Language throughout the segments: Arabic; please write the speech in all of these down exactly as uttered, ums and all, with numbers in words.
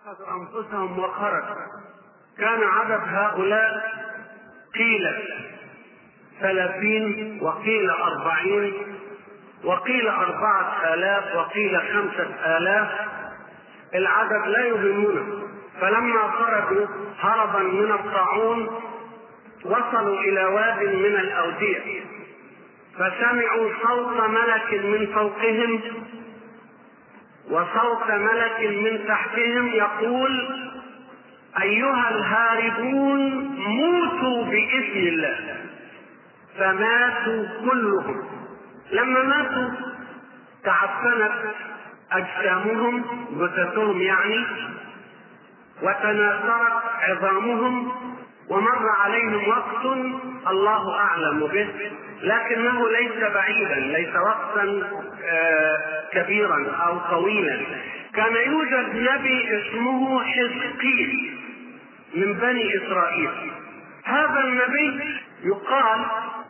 أخذوا أنفسهم وخرجوا. كان عدد هؤلاء قيل ثلاثين وقيل أربعين وقيل أربعة آلاف وقيل خمسة آلاف، العدد لا يهمنا. فلما خرجوا هربا من الطاعون وصلوا إلى واد من الأودية، فسمعوا صوت ملك من فوقهم وصوت ملك من تحتهم يقول: أيها الهاربون موتوا بإذن الله. فماتوا كلهم. لما ماتوا تعفنت أجسامهم، جثثهم يعني، وتناثرت عظامهم، ومر عليهم وقت الله أعلم به، لكنه ليس بعيدا، ليس وقتا كبيرا أو طويلا. كان يوجد نبي اسمه حزقيل من بني إسرائيل. هذا النبي يقال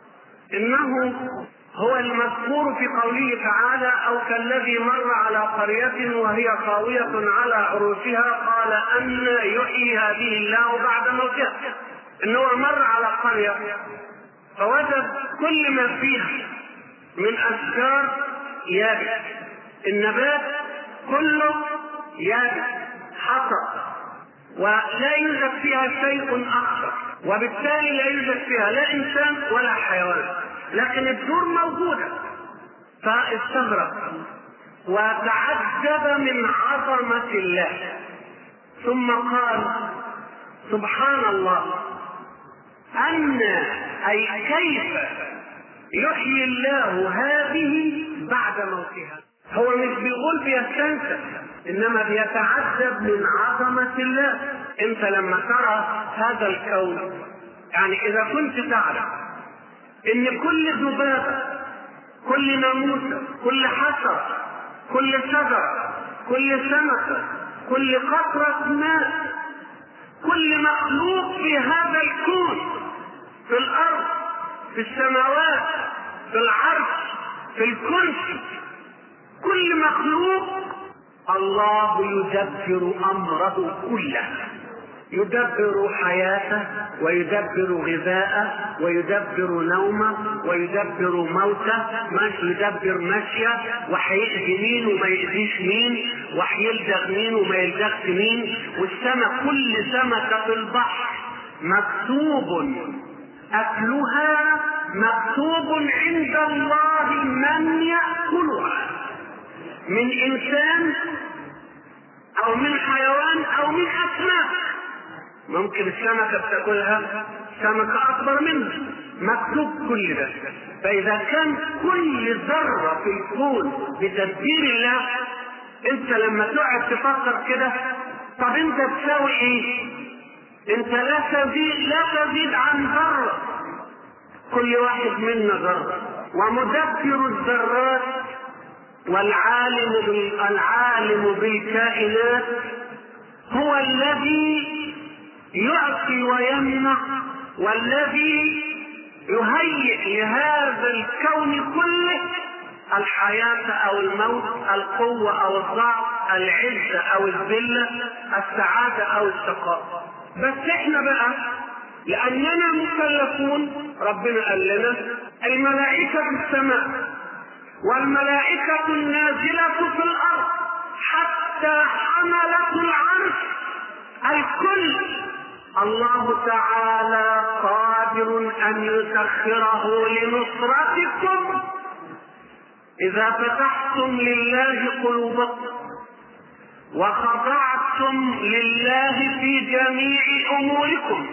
إنه هو المذكور في قوله تعالى: أو كالذي مر على قرية وهي خاوية على عروشها قال أن يحيي هذه الله بعد موتها. إنه مر على قرية فوجد كل ما فيها من أشجار يابس، النبات كله يابس حصى، ولا يوجد فيها شيء أخضر، وبالتالي لا يوجد فيها لا إنسان ولا حيوان، لكن الدور موجودة. فاستغرب وتعجب من عظمة الله، ثم قال: سبحان الله، أن أي كيف يحيي الله هذه بعد موتها. هو مش بيقول بيستنسى، إنما بيتعجب من عظمة الله. أنت لما ترى هذا الكون، يعني إذا كنت تعرف إن كل ذبابة، كل ناموسة، كل حشرة، كل شجرة، كل سمكة، كل قطرة ماء، كل مخلوق في هذا الكون، في الأرض، في السماوات، في العرش، في الكرسي، كل مخلوق الله يدبر أمره كله، يدبر حياته ويدبر غذاءه ويدبر نومه ويدبر موته، يدبر مشيه، وحيأذي مين وما يأذيش مين، وحيلدغ مين وما يلدغش مين. والسمك، كل سمكة في البحر مكتوب أكلها، مكتوب عند الله من يأكلها، من إنسان أو من حيوان أو من أسماك. ممكن السمكة بتاكلها سمكة أكبر منها، مكتوب كل ده. فإذا كان كل ذرة في الكون بتدبير الله، أنت لما تقعد تفكر كده، طب أنت تساوي إيه؟ أنت لا تزيد لا تزيد عن ذرة، كل واحد منا ذرة. ومدبر الذرات والعالم العالم بالكائنات هو الذي يعطي ويمنع، والذي يهيئ لهذا الكون كله الحياة أو الموت، القوة أو الضعف، العزة أو الذلة، السعادة أو الشقاء. بس احنا بقى لأننا مكلفون، ربنا قال لنا: الملائكة في السماء والملائكة النازلة في الأرض حتى حملة العرش، الكل الله تعالى قادر أن يسخره لنصرتكم إذا فتحتم لله قلوبكم وخضعتم لله في جميع أموركم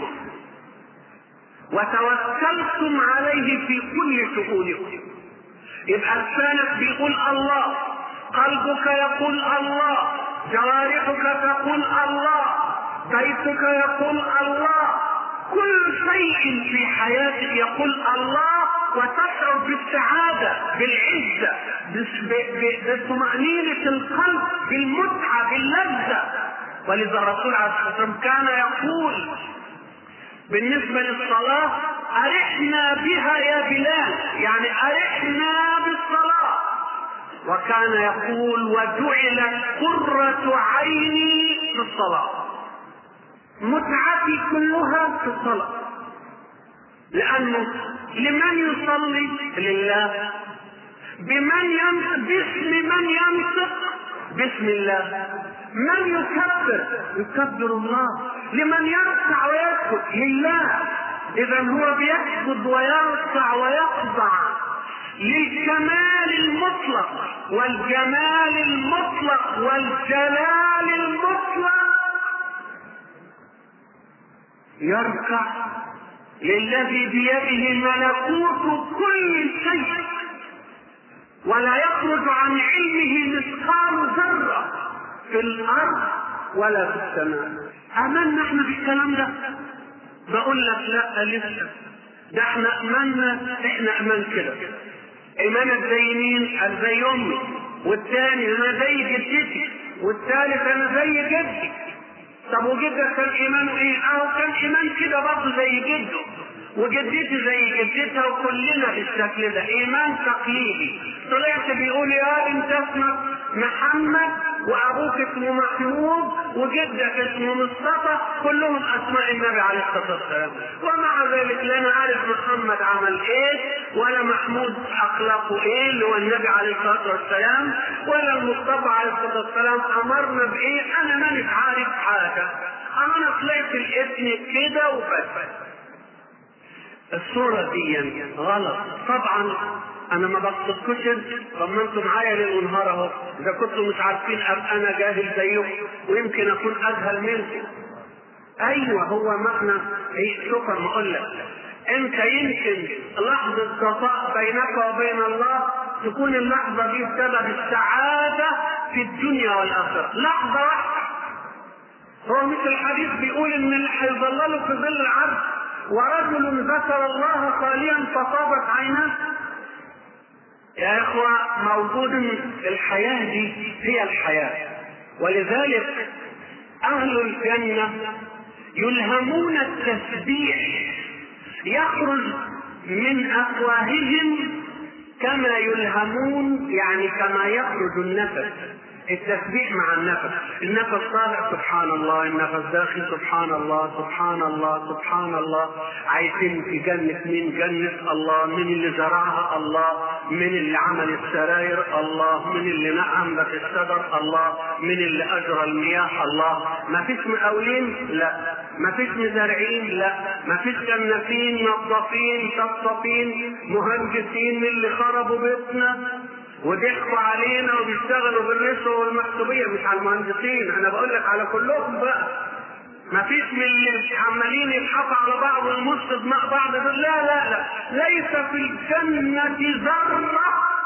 وتوكلتم عليه في كل شؤونكم. يبقى لسانك بيقول الله، قلبك يقول الله، جوارحك تقول الله، بيتك يقول الله، كل شيء في حياتك يقول الله، وتشعر بالسعادة، بالعزة، بطمأنينة القلب، بالمتعة، باللذة. ولذا الرسول عليه الصلاة والسلام كان يقول بالنسبة للصلاة: أرحنا بها يا بلال، يعني أرحنا بالصلاة. وكان يقول: وجعلت قرة عيني في الصلاة، متعتي كلها في الصلاة، لأنه لمن يصلي؟ لله. بمن ينطق؟ باسم من ينطق؟ باسم الله. من يكبر؟ يكبر الله. لمن يركع ويسجد؟ لله. إذا هو بيسجد ويركع ويخضع للكمال المطلق والجمال المطلق والجلال المطلق. يركع للذي بيده ملكوت كل شيء، ولا يخرج عن علمه مثقال ذرة في الأرض ولا في السماء. آمنا احنا بالكلام ده؟ بقول لك لا لسه، ده احنا امنا، احنا امان كده. ايمانك زي مين؟ قال زي امي، والثاني انا زي جدتي، والثالث انا زي جدي. طب وجدك كان ايمانه ايه؟ اه كان ايمان كده برضه زي جده، وجدتي زي جدتها، وكلنا بالشكل ده ايمان تقليدي. طلعت بيقول يا انت اسمك محمد، وابوك اسمه محمود، وجدك اسمه مصطفى، كلهم اسماء النبي عليه الصلاه والسلام، ومع ذلك لا نعرف محمد عمل ايه، ولا محمود اخلاقه ايه اللي هو النبي عليه الصلاه والسلام، ولا المصطفى عليه الصلاه والسلام امرنا بايه. انا ماني عارف حاجه، انا طلعت الاسم كده وبس. الصورة دي غلط طبعا. انا ما بقصدكوش انت، طب ما انتم معايا ليل ونهار اهو. اذا كنتم مش عارفين ابقى انا جاهل زيكم، ويمكن اكون اجهل منكم. ايوه هو معنى ايه؟ شوف ما اقول لك، انت يمكن لحظة صفاء بينك وبين الله تكون اللحظة دي سبب السعادة في الدنيا والاخرة، لحظة واحدة. هو مثل الحديث بيقول ان اللي هيظلله في ظل العرش ورجل ذكر الله خاليا فطابت عيناه. يا اخوة موجود الحياة دي هي الحياة، ولذلك اهل الجنة يلهمون التسبيح يخرج من افواههم كما يلهمون، يعني كما يخرج النفس. التسبيح مع النفس، النفس طالع سبحان الله، النفس داخل سبحان الله سبحان الله سبحان الله. عايشين في جنة، من جنة الله، من اللي زرعها الله، من اللي عمل السراير الله، من اللي نعم بك الشجر الله، من اللي اجرى المياه الله. ما فيش مقاولين؟ لا. ما فيش مزارعين؟ لا. ما فيش جنافين نظافين شطافين مهندسين من اللي خربوا بيتنا وضحكوا علينا وبيشتغلوا بالرشوه والمكتوبيه. مش على المهندسين، انا بقول لك على كلهم بقى. ما فيش من اللي عمالين يضحكوا على بعض ويمصوا دماء بعض. لا لا لا، ليس في الجنه ذره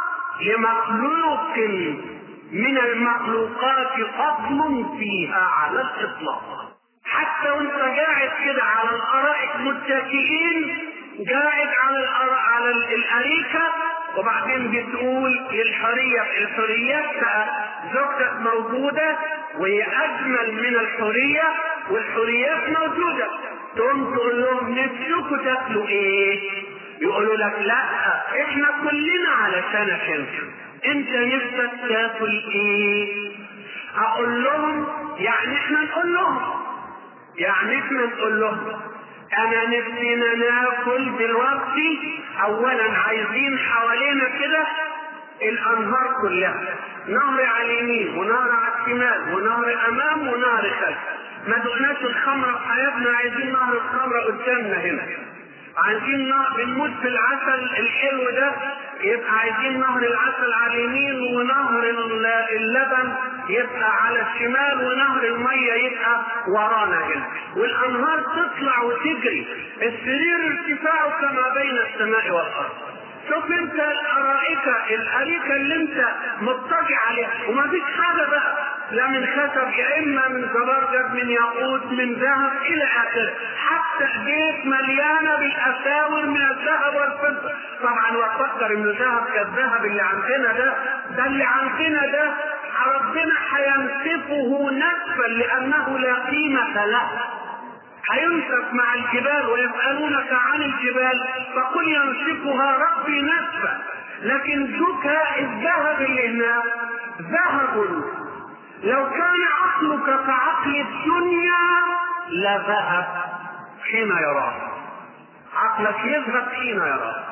لمخلوق من المخلوقات فضل فيها على الاطلاق. حتى وانت قاعد كده على الارائك متكئين، قاعد على على الاريكه، وبعدين بتقول للحرية الحريات زوجتك موجودة وهي أجمل من الحرية والحريات موجودة، تقوم تقول لهم نفسكم تاكلوا إيه؟ يقولوا لك لا إحنا كلنا علشانك أنت، أنت نفسك تاكل إيه؟ أقول لهم يعني إحنا نقول لهم يعني إحنا نقول لهم انا نفسنا ناكل دلوقتي. اولا عايزين حوالينا كده الانهار كلها، نهر على اليمين ونهر على الشمال ونهر امام ونهر خلف. ما دقناش الخمره في حياتنا، عايزين نهر الخمره قدامنا هنا. عايزين نهر بنموت في العسل الحلو ده، يبقى عايزين نهر العسل على اليمين ونهر اللبن يبقى على الشمال ونهر الميه يبقى ورانا هنا، والانهار تطلع وتجري. السرير ارتفاعه كما بين السماء والارض. شوف انت الارائكه الاريكه اللي انت مضطجع عليها، وما فيش حاجه بقى لا من خشب يا اما من زبرجد من ياقوت من ذهب الى اخره، حتى بيت مليانه بالاساور من الذهب والفضه. طبعا وافكر ان الذهب كالذهب اللي عندنا ده، ده اللي عندنا ده ربنا هينسفه نسفا لانه لا قيمه له. هينسف مع الجبال ويسألونك عن الجبال فقل ينسفها ربي نسفا. لكن شوف الذهب اللي هناك ذهب لو كان عقلك كعقل الدنيا لذهب حين يراه، عقلك يذهب حين يراه.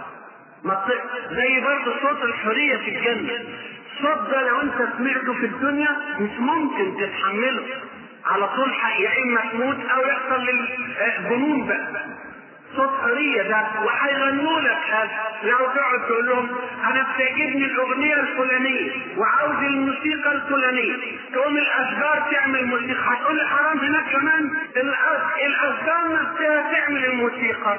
زي برضه صوت الحرية في الجنة، الصوت ده لو انت سمعته في الدنيا مش ممكن تتحمله، على طول يا اما تموت او يحصل للجنون بقى. صوت حرية ده وهيغنوا لك هذا، لو تقعد تقول لهم انا بتعجبني الاغنية الفلانية وعاوز الموسيقى الفلانية، تقوم الاشجار تعمل موسيقى، هتقول لي حرام هناك كمان الاشجار نفسها تعمل الموسيقى،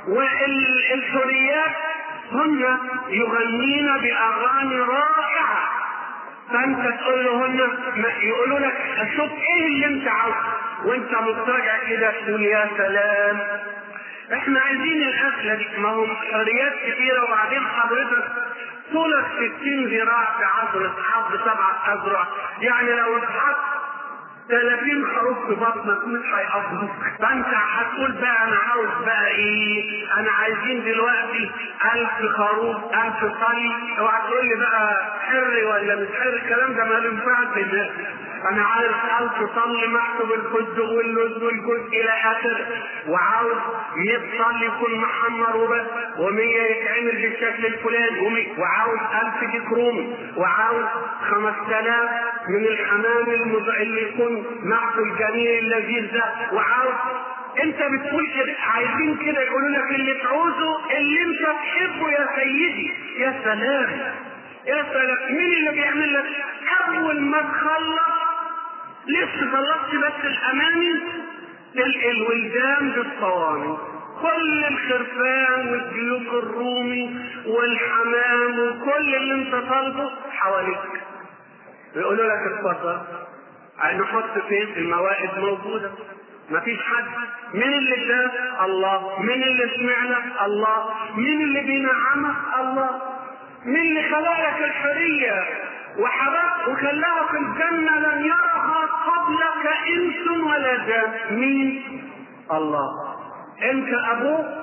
والحريات هن يغنين باغاني رائعة، فانت تقول لهن يقولوا لك شوف ايه اللي انت عاوزه، وانت مضطجع كده تقول يا سلام احنا عايزين الاكله دي. ما هم حريات كثيره، وبعدين حضرتك طولك ستين ذراع في عضله حظ سبعه اذرع، يعني لو اتحط ثلاثين خروف في بطنك مش هيقضوك، فانت هتقول بقى انا عاوز بقى ايه، انا عايزين دلوقتي الف خروف الف طلي، اوعى تقول لي بقى حر ولا مش حر، الكلام ده ما ينفعش بالناس. انا عايز الف طلي محسوب الفستق واللوز والجوز الى اخره، وعاوز مية طلي يكون محمر وبس، ومية يتعمل بالشكل الفلاني، وعاوز الف ديك رومي، وعاوز خمسة آلاف من الحمام اللي يكون معه الجميل اللذيذ ده، وعاوز انت بتقول كده عايزين كده يقولوا لك اللي تعوزه اللي انت تحبه يا سيدي. يا سلام يا سلام، مين اللي بيعمل لك؟ اول ما تخلص لسه خلصت بس الامامي تلقى الولدان بالصواني، كل الخرفان والديوك الرومي والحمام وكل اللي انت طالبه حواليك، يقولوا لك اتفضل نحط فين الموائد موجوده، مفيش حد. مين اللي شاف؟ الله. مين اللي سمعنا؟ الله. مين اللي بينعمك؟ الله. مين اللي خلق لك الحريه وحبك وخلاها في الجنه لم يرها قبلك انس ولا جان؟ مين؟ الله. انت ابوه،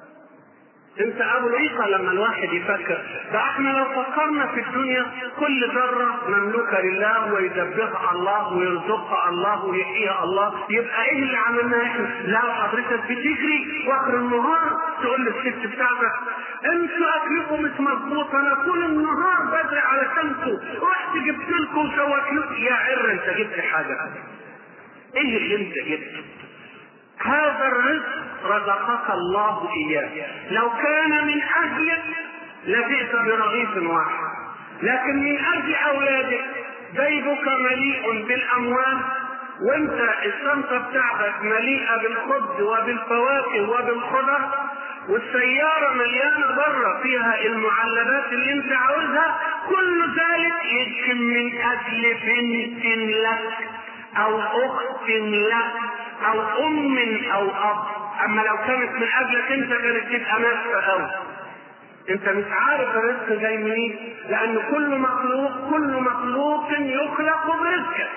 انت ابو العيقه. لما الواحد يفكر ده احنا لو فكرنا في الدنيا كل ذره مملوكه لله ويدبرها الله ويرزقها الله ويحييها الله، يبقى ايه اللي عملناه احنا؟ لا حضرتك بتجري واخر النهار تقول للست بتاعتك انتوا اكلكم مش مظبوط، انا طول النهار بدري علشانكم، رحت جبت لكم وسويت لكم. يا عر انت جبت حاجه؟ ايه اللي انت جبته؟ هذا الرزق رزقك الله اياه، لو كان من اجلك لجئت برغيف واحد، لكن من اجل اولادك جيبك مليء بالاموال، وانت الشنطه بتاعتك مليئه بالخبز وبالفواكه وبالخضر، والسياره مليانه بره فيها المعلبات اللي انت عاوزها، كل ذلك يمكن من اجل بنت لك او اخت لك او ام او اب. اما لو كانت من اجلك انت كانت تبقى ناشفه قوي، انت مش عارف الرزق جاي منين، لان كل مخلوق كل مخلوق يخلق برزقه.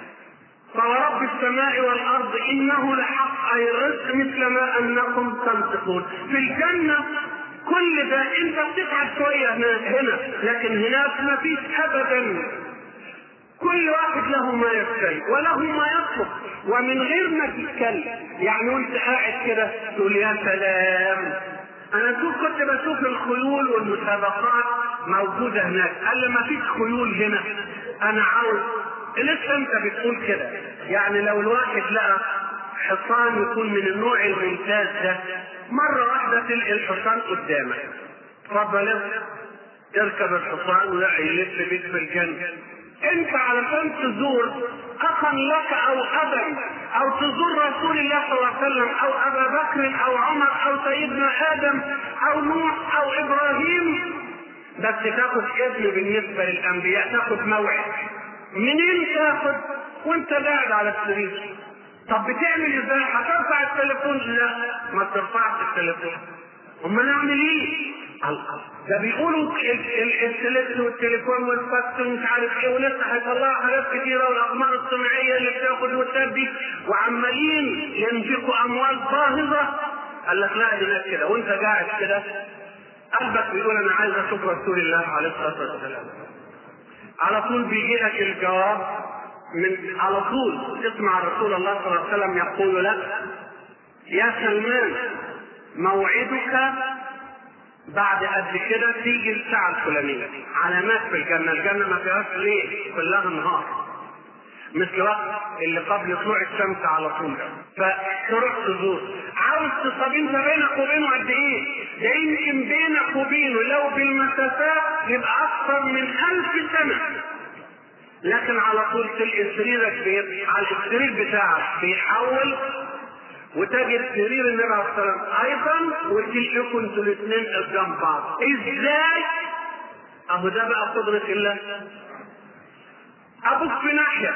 فورب السماء والارض انه لحق اي الرزق مثل ما انكم تنطقون. في الجنه كل ده انت بتتعب شويه هنا، لكن هناك ما فيش ابدا، كل واحد له ما يشتهي وله ما يطلب ومن غير ما تتكلم. يعني وانت قاعد كده تقول يا سلام، انا شوف كنت بشوف الخيول والمسابقات موجوده هناك، قال لي ما فيش خيول هنا، انا عاوز لسه انت بتقول كده. يعني لو الواحد لقى حصان يكون من النوع الممتاز ده، مره واحده تلقى الحصان قدامك، اتفضل تركب الحصان ويلف بيك في الجنه. انت علشان تزور اخا لك او ابا، او تزور رسول الله صلى الله عليه وسلم او ابا بكر او عمر او سيدنا ادم او نوح او ابراهيم، بس تاخد اذن بالنسبه للانبياء، تاخد موعد. منين تاخد؟ وانت قاعد على السرير. طب بتعمل ازاي؟ هترفع التليفون؟ لا ما ترفعش التليفون. امال نعمل ايه؟ ده بيقولوا السلك والتليفون والفاكس ومش عارف ايه، ولسه هيطلعوا حاجات كتيره، والاقمار الصناعيه اللي بتاخد وتدي، وعمالين ينفقوا اموال باهظه. قال لك لا هناك كده وانت قاعد كده قلبك بيقول انا عايز اشوف رسول الله عليه الصلاه والسلام، على طول بيجي لك الجواب من على طول تسمع رسول الله صلى الله عليه وسلم يقول لك يا سلمان موعدك بعد قد كده تيجي الساعة الفلانية، علامات في الجنة، الجنة ما فيهاش ليل كلها نهار مثل وقت اللي قبل طلوع الشمس على طول ده، فتروح تزور. عاوز تصاب انت بينك وبينه قد ايه؟ ده يمكن بينك وبينه لو بالمسافات يبقى اكثر من ألف سنة، لكن على طول تلقي سريرك بيت على السرير بتاعك بيحول وتجد سرير النبي عليه الصلاه والسلام ايضا وتلقيكم انتوا الاثنين قدام بعض. ازاي؟ اهو ده بقى قدرة الله. ابوك في ناحية،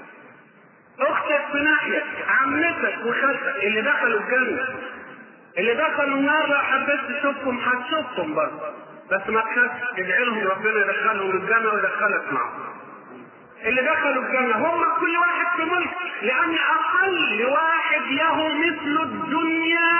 اختك في ناحية، عمتك وخالتك اللي دخلوا الجنة، اللي دخلوا النار لو حبيت تشوفهم هتشوفهم برضه، بس ما تخافش، ادعي لهم ربنا يدخلهم الجنة ويدخلك معهم. اللي دخلوا الجنة هم كل واحد في ملك، لأن أقل واحد له مثل الدنيا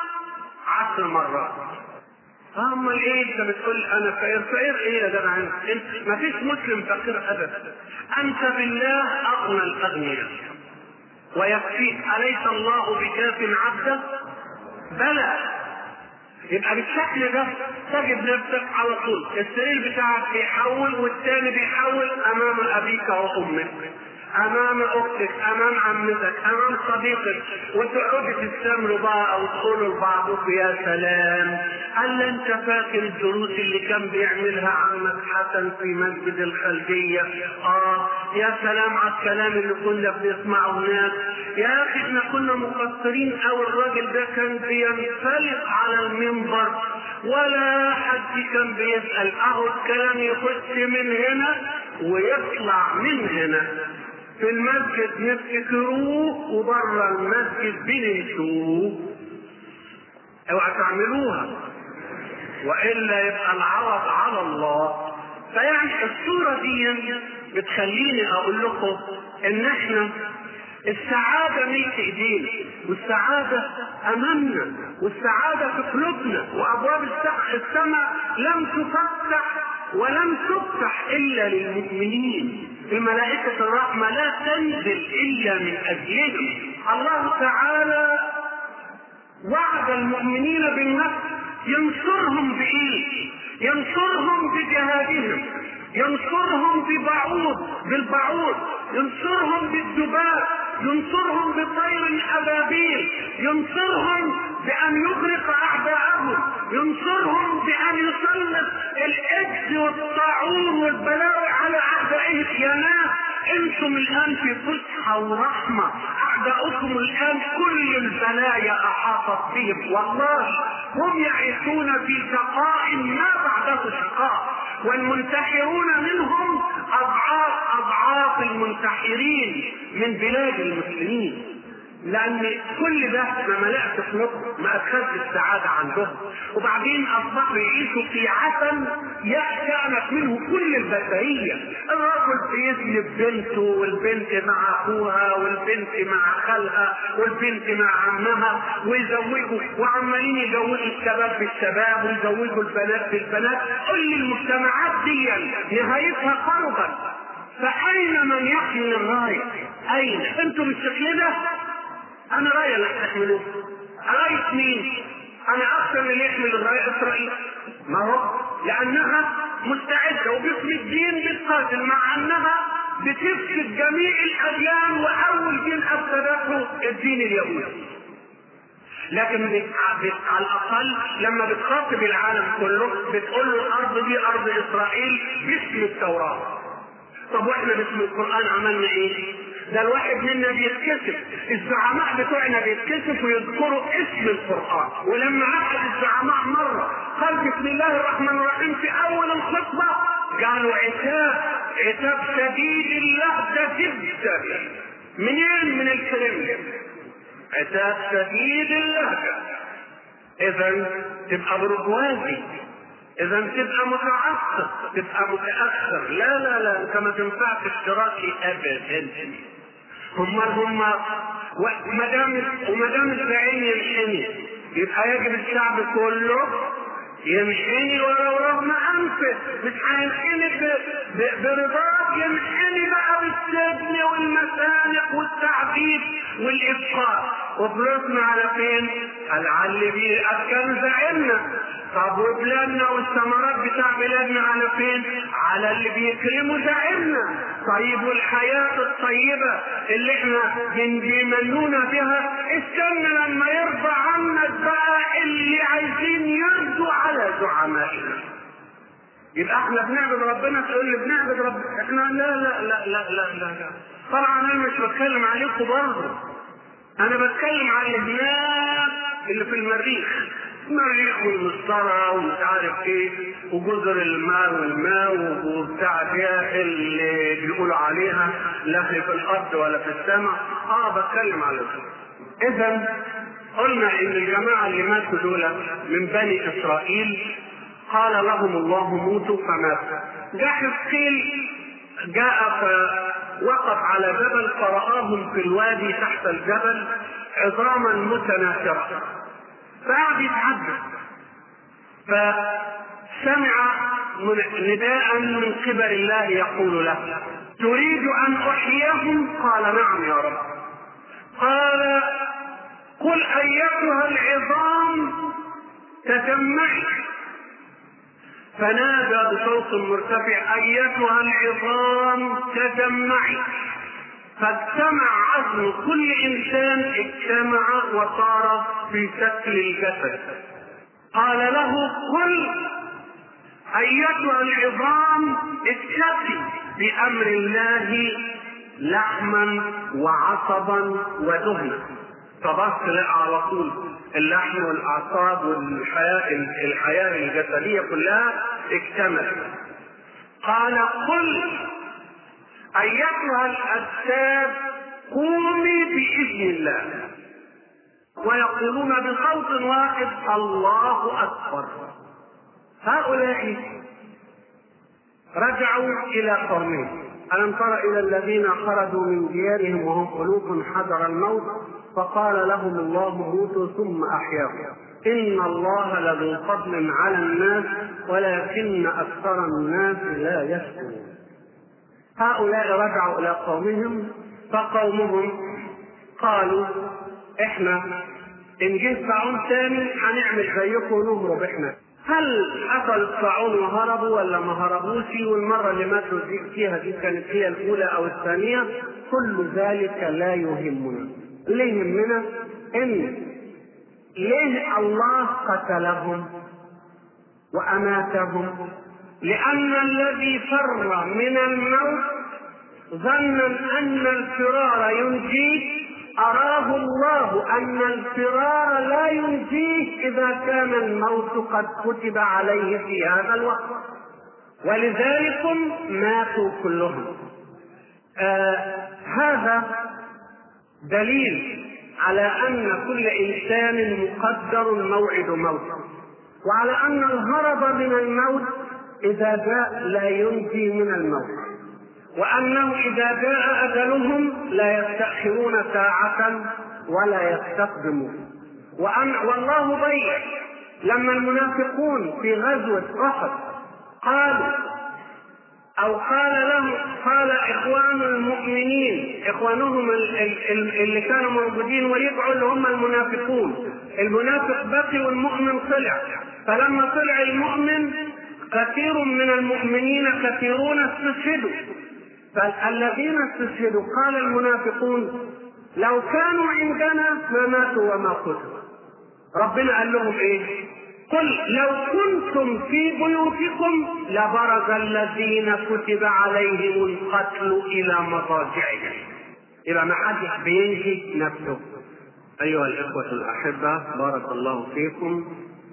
عشر مرات. امال ايه انت بتقول انا فقير؟ فقير ايه يا جدع انت؟ ما فيش مسلم فقير ابدا، انت بالله اغنى الاغنياء ويكفيك. اليس الله بكاف عبده؟ بلى. يبقى بالشكل ده تجد نفسك على طول السرير بتاعك بيحول والثاني بيحول امام ابيك وامك، امام اختك، امام عمتك، امام صديقك، وتقعدوا تستمروا بقى او تقولوا لبعضكم يا سلام، هل انت فاكر الدروس اللي كان بيعملها عمك حسن في مسجد الخلدية؟ اه يا سلام على الكلام اللي كنا بنسمعه هناك، يا اخي احنا كنا مقصرين او الراجل ده كان بينفلق على المنبر ولا حد كان بيسأل، اهو الكلام يخش من هنا ويطلع من هنا. في المسجد نفتكروه وبره المسجد بننسوه. اوعى تعملوها والا يبقى العوض على الله. فيعني الصورة دي بتخليني اقول لكم ان احنا السعادة ملك ايدينا، والسعادة امامنا، والسعادة في قلوبنا، وابواب السماء لم تفتح ولم تفتح الا للمؤمنين. الملائكة الرحمة لا تنزل الا من اجلهم. الله تعالى وعد المؤمنين بالنصر، ينصرهم بايه؟ ينصرهم بجهادهم، ينصرهم ببعوض بالبعوض، ينصرهم بالذباب، ينصرهم بطير الابابيل، ينصرهم بان يغرق اعداءهم، ينصرهم بان يسلط الاكس والطاعون والبلاء على اعدائهم. يا ناس انتم الان في فسحه ورحمه، اعداؤكم الان كل البلايا احاطت بهم، والله هم يعيشون في شقاء ما بعده شقاء، والمنتحرون منهم اضعاف اضعاف المنتحرين من بلاد المسلمين، لان كل ده ما ملأت قلوبهم، ما ادخلت السعاده عندهم، وبعدين اصبحوا يعيشوا في عسل يأتأنف منه كل البشريه. الرجل بيذنب بنته، والبنت مع اخوها، والبنت مع خالها، والبنت مع عمها، ويزوجوا وعمالين يزوجوا الشباب بالشباب ويزوجوا البنات بالبنات. كل المجتمعات دي نهايتها قربا. فاين من يحمل الرايه؟ اين؟ انتم بالشكل ده انا رايه اللي هتحملوه. رايه مين؟ انا اكثر من يحمل الرايه اسرائيل. ما هو لانها مستعده وباسم الدين بتقاتل، مع انها بتفسد جميع الاديان، واول دين افسدته الدين اليهودي. لكن على الاقل لما بتخاطب العالم كله بتقول له الارض دي ارض اسرائيل باسم التوراه. طب واحنا باسم القران عملنا ايه؟ ده الواحد منا بيتكسف، الزعماء بتوعنا بيتكسفوا ويذكروا اسم القرآن. ولما أحد الزعماء مرة قال بسم الله الرحمن الرحيم في أول الخطبة قالوا عتاب عتاب شديد اللهجة جدا. منين؟ من الكلمة عتاب شديد اللهجة. إذا تبقى برجوازي، إذا تبقى متعصب، تبقى متأخر. لا لا لا أنت ما تنفعش اشتراكي أبدا. هم هم وما دام وما دام الزعيم يمحني يبقى يجب الشعب كله يمحني ولو رغم أنفه. مش هيمحني برضاك ينحني بقى بالسجن والمسالك والتعذيب والإفقار، وفلوسنا على فين؟ قال على اللي بيأكل زعلنا. طب وبلادنا والثمرات بتاع بلادنا على فين؟ على اللي بيكرموا زعلنا. طيب والحياة الطيبة اللي احنا بيمنونا بها، استنى لما يرضى عنك بقى اللي عايزين يرضوا على زعمائنا. يبقى احنا بنعبد ربنا، تقول لي بنعبد ربنا احنا؟ لا لا لا لا لا لا, لا. طبعا انا مش بتكلم عليكم برضه، انا بتكلم على اللي هناك اللي في المريخ، المريخ والمسطرة ومش عارف ايه وجزر الماء والماء وبتاع دي اللي بيقولوا عليها لا في الارض ولا في السماء. اه بتكلم على كده. اذا قلنا ان الجماعة اللي ماتوا دول من بني اسرائيل قال لهم الله موتوا فماتوا. جاء حزقيل جاء فوقف على جبل فرآهم في الوادي تحت الجبل عظاما متناثرة، فقعد يتحدث، فسمع نداء من قبل الله يقول له تريد ان احييهم؟ قال نعم يا رب. قال قل ايتها العظام تجمعي. فنادى بصوت مرتفع ايتها العظام تجمعي، فاجتمع عظم كل انسان، اجتمع وصار في شكل الجسد. قال له قل ايتها العظام اتقي بامر الله لحما وعصبا ودهنا. فبص لقى على طول اللحم والاعصاب والحياه الحياه الجسديه كلها اكتملت. قال قل ايتها الاجساد قومي باذن الله، ويقولون بصوت واحد الله اكبر. هؤلاء رجعوا الى قومهم. الم تر الى الذين خرجوا من ديارهم وهم الوف حذر الموت فقال لهم الله موتوا ثم احياهم ان الله لذو فضل على الناس ولكن اكثر الناس لا يشكرون. هؤلاء رجعوا الى قومهم، فقومهم قالوا احنا ان جه طاعون ثاني هنعمل زيكم ونهرب احنا. هل حصل الطاعون وهربوا ولا ما هربوش؟ والمره اللي ماتوا فيها دي كانت هي الاولى او الثانيه؟ كل ذلك لا يهمنا. اللي يهمنا ان ليه الله قتلهم واماتهم؟ لان الذي فر من الموت ظنا ان الفرار ينجيه، أراه الله أن الفرار لا ينجيه إذا كان الموت قد كتب عليه في هذا الوقت، ولذلك ماتوا كلهم. آه هذا دليل على أن كل إنسان مقدر موعد موته، وعلى أن الهرب من الموت إذا جاء لا ينجي من الموت، وأنه إذا جاء أجلهم لا يستأخرون ساعة ولا يستقدمون. وأن والله بين لما المنافقون في غزوة أحد قالوا أو قال لهم قال إخوان المؤمنين إخوانهم اللي كانوا موجودين ورجعوا اللي هم المنافقون، المنافق بقي والمؤمن طلع، فلما طلع المؤمن كثير من المؤمنين كثيرون استشهدوا، فالذين استشهدوا قال المنافقون لو كانوا عندنا ما ماتوا وما قتلوا. ربنا قال لهم ايه؟ قل لو كنتم في بيوتكم لبرز الذين كتب عليهم القتل الى مضاجعهم. إذا ما حدش بينهي نفسه. ايها الاخوة الاحبة بارك الله فيكم،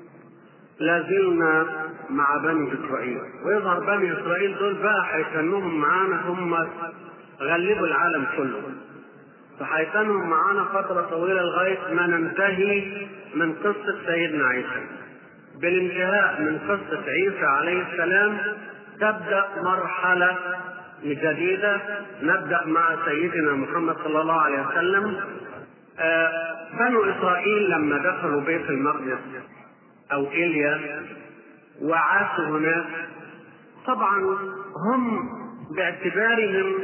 لازلنا مع بني اسرائيل، ويظهر بني اسرائيل دول بقى هيتنهم معانا، هم غلبوا العالم كله، فهيتنهم معانا فترة طويلة لغاية ما ننتهي من قصة سيدنا عيسى. بالانتهاء من قصة عيسى عليه السلام تبدأ مرحلة جديدة، نبدأ مع سيدنا محمد صلى الله عليه وسلم. آه بنو اسرائيل لما دخلوا بيت المقدس او ايليا وعاشوا هناك، طبعا هم باعتبارهم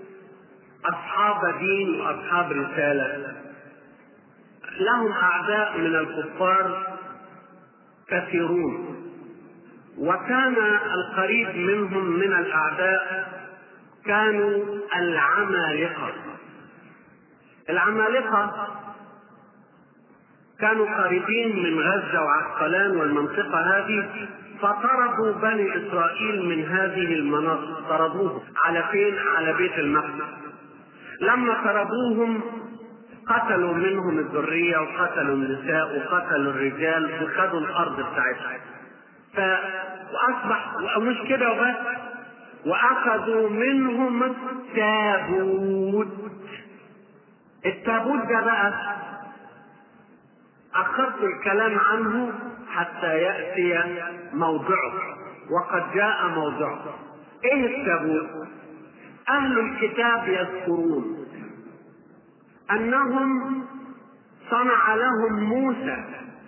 أصحاب دين وأصحاب رسالة لهم أعداء من الكفار كثيرون، وكان القريب منهم من الأعداء كانوا العمالقة. العمالقة كانوا قريبين من غزة وعسقلان والمنطقة هذه، فطردوا بني إسرائيل من هذه المناطق، طردوهم على فين؟ على بيت المقدس. لما طردوهم قتلوا منهم الذرية وقتلوا النساء وقتلوا الرجال وخذوا الأرض بتاعتهم. ف... وأصبح مش كده وبس، وأخذوا منهم التابوت. التابوت ده بقى أخذت الكلام عنه حتى يأتي موضعه، وقد جاء موضعه. إيه التابوت؟ أهل الكتاب يذكرون أنهم صنع لهم موسى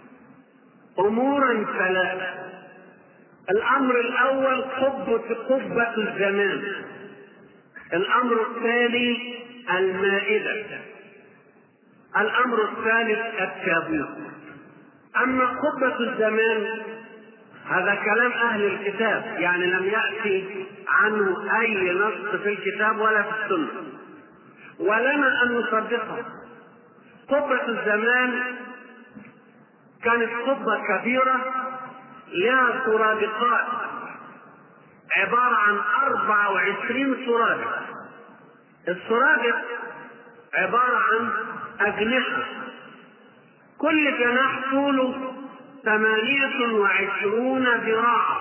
أمورا ثلاثة. الأمر الأول قبة قبة الزمان، الأمر الثاني المائدة، الأمر الثالث التابوت. أما قبة الزمان هذا كلام أهل الكتاب، يعني لم يأتي عنه أي نص في الكتاب ولا في السنة، ولنا أن نصدقه. قبة الزمان كانت قبة كبيرة لها سرادقات عبارة عن أربعة وعشرين سرادق. السرادق عبارة عن أجنحة، كل جناح طوله ثمانية وعشرون ذراعا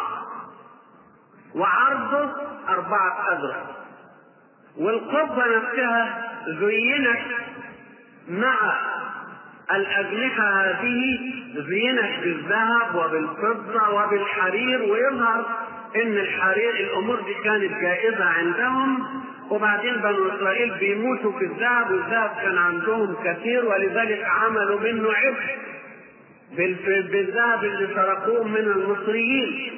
وعرضه أربعة أذرع. والقبة نفسها زينت مع الأجنحة هذه، زينت بالذهب وبالفضة وبالحرير، ويظهر إن الحرير الأمور دي كانت جائزة عندهم. وبعدين بنو إسرائيل بيموتوا في الذهب، والذهب كان عندهم كثير، ولذلك عملوا منه عبء بالذهب اللي سرقوه من المصريين.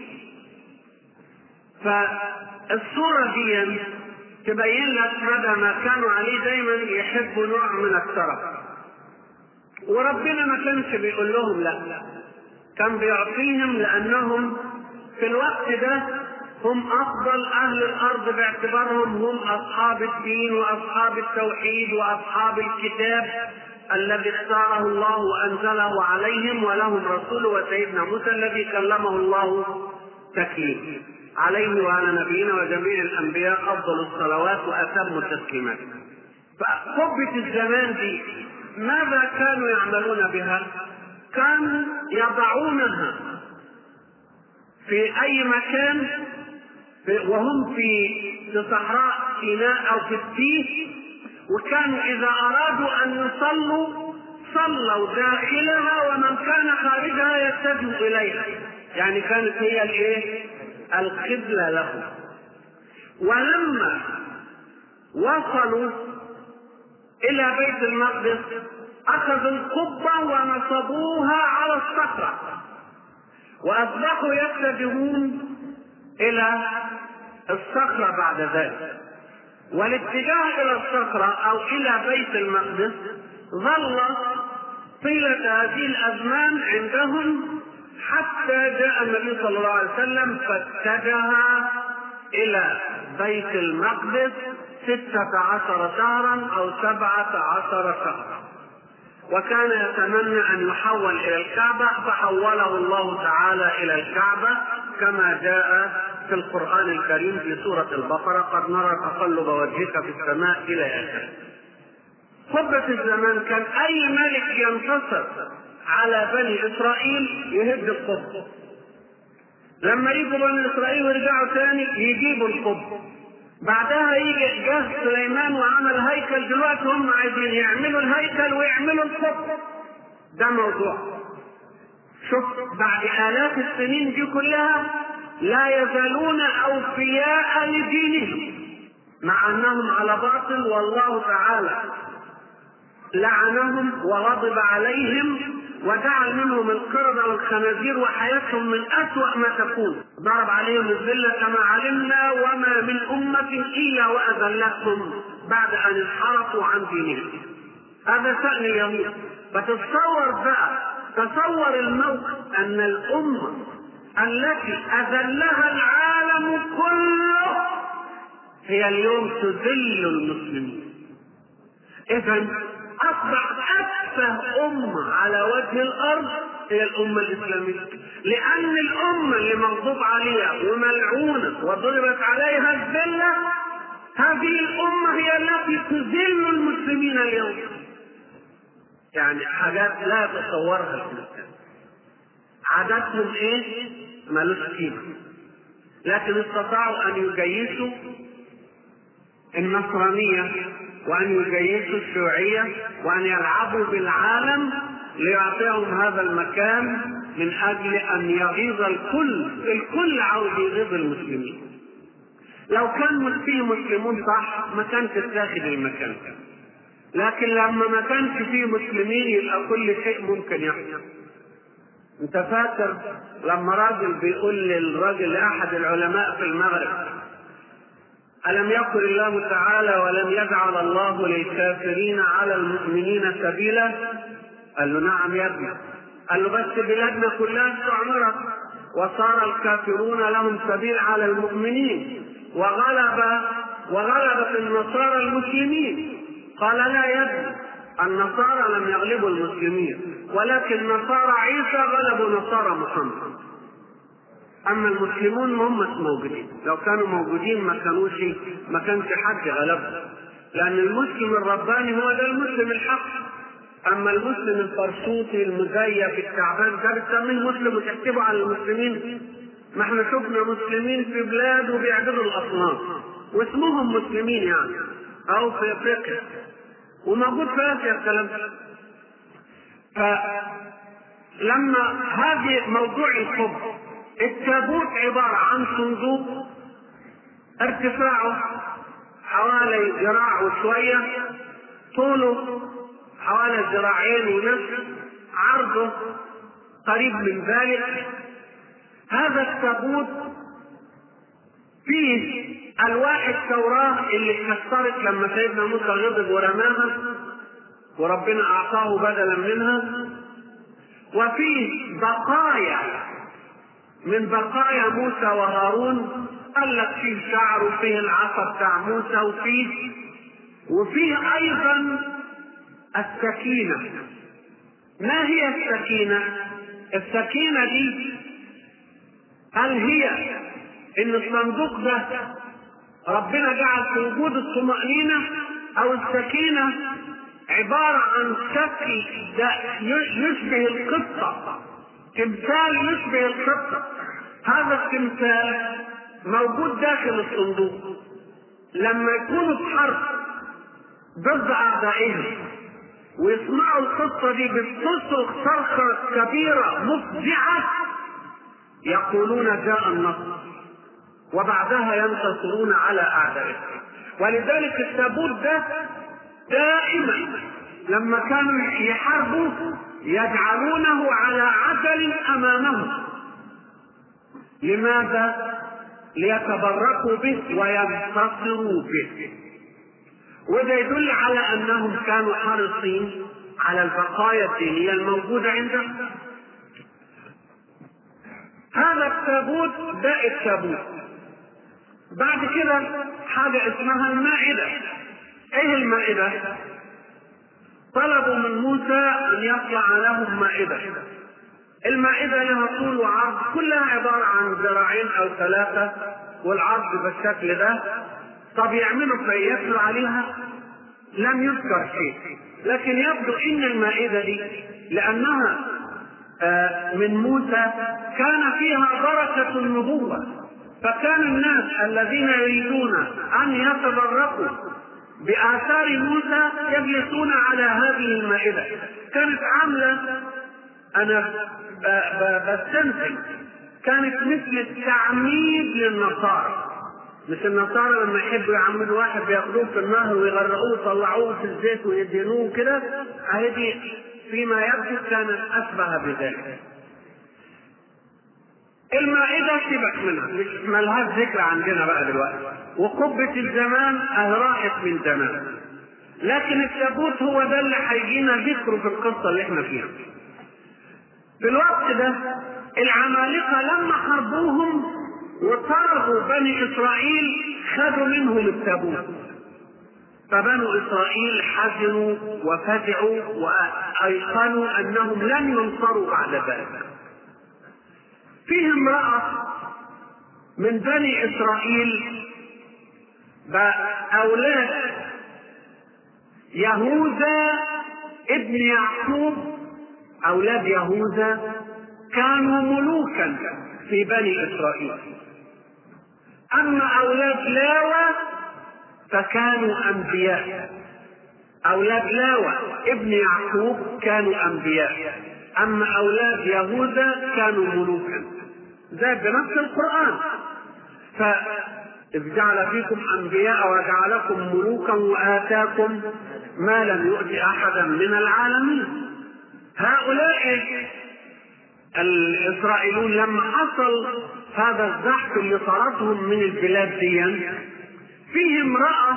فالصورة دي تبين لك مدى ما كانوا عليه، دايما يحبوا نوع من السرقة. وربنا ما كانش بيقول لهم لا، كان بيعطيهم، لأنهم في الوقت ده هم أفضل أهل الأرض باعتبارهم هم أصحاب الدين وأصحاب التوحيد وأصحاب الكتاب الذي اختاره الله وأنزله عليهم، ولهم رسول وسيدنا موسى الذي كلمه الله تكليما، عليه وعلى نبينا وجميع الأنبياء أفضل الصلوات وأتم التسليمات. فقبة الزمان دي ماذا كانوا يعملون بها؟ كانوا يضعونها في أي مكان، وهم في صحراء سيناء أو في التيه، وكانوا إذا أرادوا أن يصلوا صلوا داخلها، ومن كان خارجها يتجه إليها، يعني كانت هي الإيه؟ القبلة لهم. ولما وصلوا إلى بيت المقدس أخذوا القبة ونصبوها على الصخرة، وأصبحوا يتجهون إلى الصخرة بعد ذلك. والاتجاه إلى الصخرة أو إلى بيت المقدس ظل طيلة هذه الأزمان عندهم حتى جاء النبي صلى الله عليه وسلم فاتجه إلى بيت المقدس ستة عشر شهرا أو سبعة عشر شهرا، وكان يتمنى أن يحول إلى الكعبة، فحوله الله تعالى إلى الكعبة كما جاء في القرآن الكريم في سورة البقرة: قد نرى تقلب وجهك في السماء إلى آخره. قبة الزمان كان أي ملك ينتصر على بني إسرائيل يهد القبة، لما يجوا بني إسرائيل ويرجعوا تاني يجيبوا القبة، بعدها يجي جه سليمان وعمل هيكل، دلوقتي هم عايزين يعملوا الهيكل ويعملوا القبة. ده موضوع. شوف بعد آلاف السنين دي كلها لا يزالون أوفياء لدينهم مع أنهم على باطل، والله تعالى لعنهم وغضب عليهم وجعل منهم القردة والخنازير وحياتهم من أسوأ ما تكون. ضرب عليهم الذلة كما علمنا، وما من أمة إلا وأذلتهم بعد أن انحرفوا عن دينهم. هذا شأن اليهود. فتصور بقى، تصور الموقف أن الأمة التي أذلها العالم كله هي اليوم تذل المسلمين. إذن أصبح أكثر أمة على وجه الأرض هي الأمة الإسلامية، لأن الأمة اللي مغضوب عليها وملعونة وضربت عليها الذلة، هذه الأمة هي التي تذل المسلمين اليوم. يعني حاجات لا يتصورها الإنسان. عاداتهم إيه؟ مالوش قيمة، لكن استطاعوا أن يجيشوا النصرانية وأن يجيشوا الشيوعية وأن يلعبوا بالعالم ليعطيهم هذا المكان من أجل أن يغيظ الكل. الكل عاوز يغيظ المسلمين. لو كان فيه مسلمون صح ما كانش تاخد المكان، لكن لما ما كانش فيه مسلمين يبقى كل شيء ممكن يحصل. انت فاكر لما راجل بيقول للراجل لأحد العلماء في المغرب: ألم يقل الله تعالى ولم يجعل الله للكافرين على المؤمنين سبيلا؟ قال له: نعم يا ابني. قال له: بس بلادنا كلها استعمرت وصار الكافرون لهم سبيل على المؤمنين، وغلب وغلبت النصارى المسلمين. قال: لا يا ابني، النصارى لم يغلبوا المسلمين، ولكن نصارى عيسى غلبوا نصارى محمد. أما المسلمون ما هم موجودين، لو كانوا موجودين ما كانوش ما كانش حد غلبهم، لأن المسلم الرباني هو ده المسلم الحق. أما المسلم الفرسوطي المزيف التعبان ده بتسميه مسلم وتكتبه على المسلمين. ما احنا شفنا مسلمين في بلاد وبيعبدوا الأصنام واسمهم مسلمين يعني، أو في أفريقيا، وموجود في آسيا الكلام ده. فلما هذه موضوع الحب، التابوت عبارة عن صندوق ارتفاعه حوالي ذراع وشوية، طوله حوالي ذراعين ونصف، عرضه قريب من ذلك. هذا التابوت فيه ألواح التوراة اللي اتكسرت لما سيدنا موسى غضب ورماها وربنا أعطاه بدلا منها، وفيه بقايا من بقايا موسى وهارون. قال لك فيه شعر وفيه العصا بتاع موسى، وفيه وفيه أيضا السكينة. ما هي السكينة؟ السكينة دي هل هي إن الصندوق ده ربنا جعل في وجود الطمأنينة، أو السكينة عبارة عن شكل يشبه القطة، تمثال يشبه القطة. هذا التمثال موجود داخل الصندوق. لما يكونوا في حرب ضد أعدائهم ويسمعوا القصة دي بتصرخ صرخة كبيرة مفزعة، يقولون جاء النصر، وبعدها ينتصرون على أعدائهم. ولذلك التابوت ده دائما لما كانوا يحاربوا يجعلونه على عجل أمامهم. لماذا؟ ليتبركوا به وينتصروا به. وده يدل على أنهم كانوا حريصين على البقايا الدينية الموجودة عندهم. هذا التابوت ده التابوت. بعد كده حاجة اسمها المائدة. ايه المائدة؟ طلبوا من موسى ان يصنع لهم مائدة. المائدة لها طول وعرض، كلها عبارة عن ذراعين او ثلاثة، والعرض بالشكل ده. طب يعملوا فياكلوا عليها؟ لم يذكر شيء، لكن يبدو ان المائدة دي لانها من موسى كان فيها بركة النبوة، فكان الناس الذين يريدون ان يتبركوا بآثار موسى يجلسون على هذه المائدة. كانت عاملة، أنا بستمثل، كانت مثل التعميد للنصارى. مش النصارى لما يحبوا يعمدوا واحد بياخدوه في النهر ويغرقوه ويطلعوه في الزيت ويدينوه كده، هذه فيما يبدو كانت أشبه بذلك. المائدة سيبك منها، مش ملهاش ذكر عندنا بقى دلوقتي، وقبة الزمان راحت من زمان، لكن التابوت هو ده اللي هيجينا ذكره في القصة اللي احنا فيها. في الوقت ده العمالقة لما حربوهم وطردوا بني إسرائيل خدوا منهم التابوت، فبنو إسرائيل حزنوا وفزعوا وأيقنوا أنهم لن ينصروا بعد ذلك. فيه امرأة من بني إسرائيل أولاد يهوذا ابن يعقوب، أولاد يهوذا كانوا ملوكا في بني إسرائيل، أما أولاد لاوى فكانوا أنبياء. أولاد لاوى ابن يعقوب كانوا أنبياء، أما أولاد يهوذا كانوا ملوكا، ده بنفس القرآن. فإذ جعل فيكم أنبياء وجعلكم ملوكا وآتاكم ما لم يؤت أحدا من العالمين. هؤلاء الإسرائيليون لما حصل هذا الزحف اللي طردهم من البلاد دي، فيه امرأة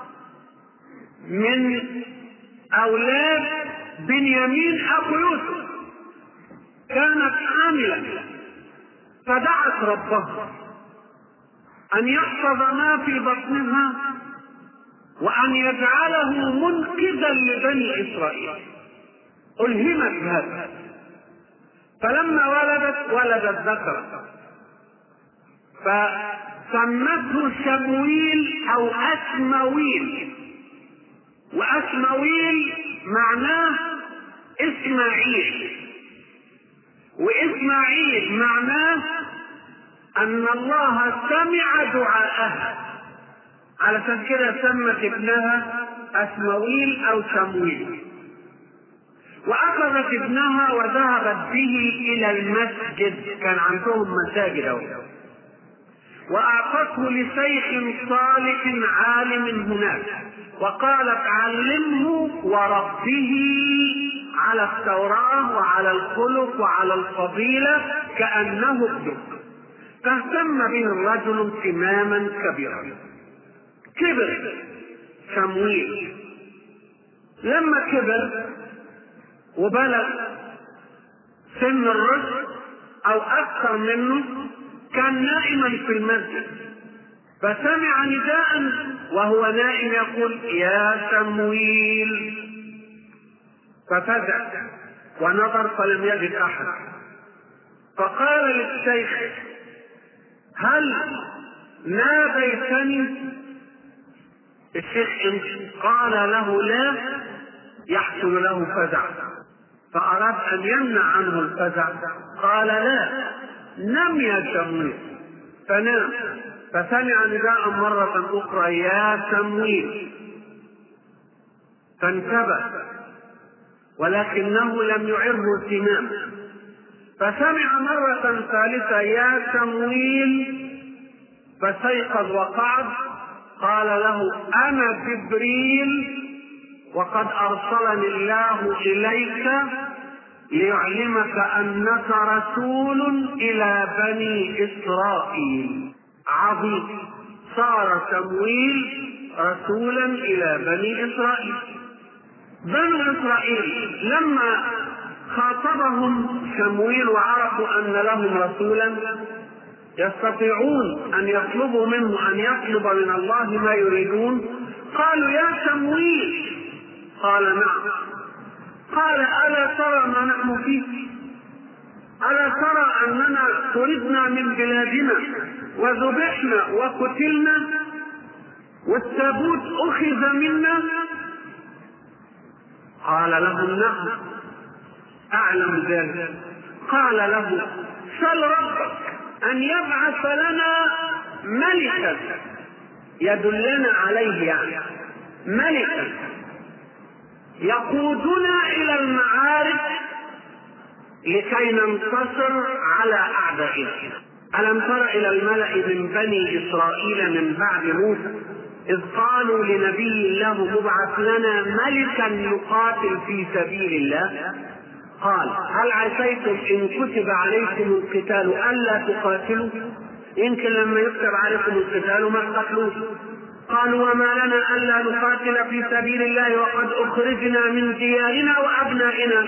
من أولاد بنيامين أبو يوسف كانت حاملا، فدعت ربها أن يحفظ ما في بطنها وأن يجعله منقذا لبني إسرائيل. ألهمت هذا، فلما ولدت ولدت ذكرا فسمته شمويل أو أسمويل، وأسمويل معناه إسماعيل، وإسماعيل معناه أن الله سمع دعاءها، علشان كده سمت ابنها أسمويل أو شمويل. وأخذت ابنها وذهبت به إلى المسجد، كان عندهم مساجد أو وأعطته لشيخ صالح عالم هناك، وقالت علمه وربه على التوراة وعلى الخلق وعلى الفضيلة كأنه ابنك. فاهتم به الرجل اهتماما كبيرا. كبر شمويل، لما كبر وبلغ سن الرشد أو أكثر منه كان نائما في المسجد، فسمع نداء وهو نائم يقول يا شمويل، ففزع ونظر فلم يجد أحد، فقال للشيخ هل ناديتني؟ الشيخ قال له لا، يحصل له فزع، فأراد أن يمنع عنه الفزع، قال لا نم يا شمويل، فنام، فسمع نداء مرة أخرى يا شمويل، فانتبه ولكنه لم يعره اهتمام، فسمع مرة ثالثة يا شمويل، فاستيقظ وقعد، قال له أنا جبريل وقد أرسلني الله إليك ليعلمك أنك رسول إلى بني إسرائيل. عظيم، صار شمويل رسولا إلى بني إسرائيل. بني إسرائيل لما خاطبهم شمويل وعرفوا أن لهم رسولا يستطيعون أن يطلبوا منه أن يطلب من الله ما يريدون، قالوا يا شمويل، قال نعم، قال ألا ترى ما نحن فيه؟ ألا ترى أننا طردنا من بلادنا وذبحنا وقتلنا والتابوت أخذ منا؟ قال لهم نعم أعلم ذلك. قال له سل ربك أن يبعث لنا ملكا يدلنا عليه، يعني ملكا يقودنا إلى المعارك لكي ننتصر على أعدائنا. ألم تر إلى الملأ من بني إسرائيل من بعد موسى إذ قالوا لنبي له مبعث لنا ملكا نقاتل في سبيل الله قال هل عسيتم إن كتب عليكم القتال ألا تقاتلوا؟ يمكن لما يكتب عليكم القتال ما تقتلوش. قالوا وما لنا ألا نقاتل في سبيل الله وقد أخرجنا من ديارنا وأبنائنا.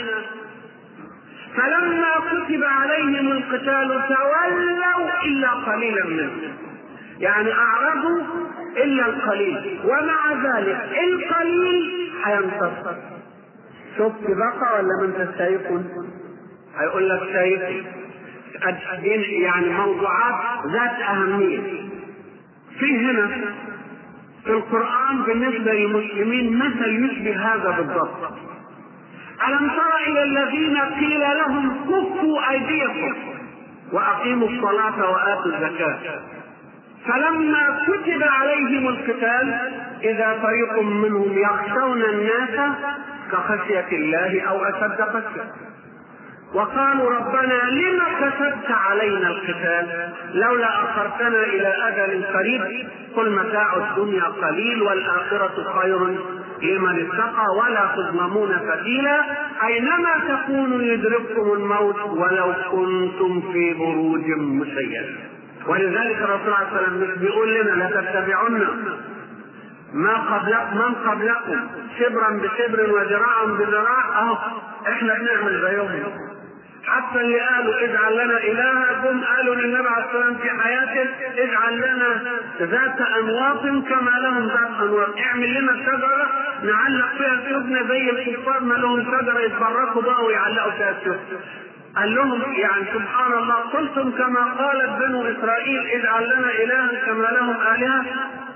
فلما كتب عليهم القتال تولوا إلا قليلا منهم، يعني أعرضوا إلا القليل، ومع ذلك القليل هينتصر. شفت بقى ولا من تستيقن؟ هيقول لك شايف يعني موضوعات ذات أهمية. في هنا في القرآن بالنسبة للمسلمين مثل يشبه هذا بالضبط. ألم تر إلى الذين قيل لهم كفوا أيديكم وأقيموا الصلاة وآتوا الزكاة فلما كتب عليهم القتال إذا فريق منهم يخشون الناس كخشية الله أو أشد خشية وقالوا ربنا لم كتبت علينا القتال لولا أخرتنا إلى أجل قريب قل متاع الدنيا قليل والآخرة خير لمن اتقى ولا تظلمون فتيلا أينما تكونوا يدرككم الموت ولو كنتم في بروج مشيدة. ولذلك الرسول عليه الصلاة والسلام بيقول لنا لتتبعن ما قبلكم من قبلكم شبرا بشبر وذراعا بذراع. اهو احنا بنعمل زيهم. حتى اللي قالوا اجعل لنا الها جم قالوا للنبي عليه الصلاه والسلام في حياته اجعل لنا ذات انواط كما لهم ذات انواط، اعمل لنا شجره نعلق فيها سيوفنا زي الكفار ما لهم شجره يتبركوا بقى ويعلقوا فيها سيوف. قال لهم يعني سبحان الله قلتم كما قالت بنو اسرائيل اجعل لنا الها كما لهم الهه.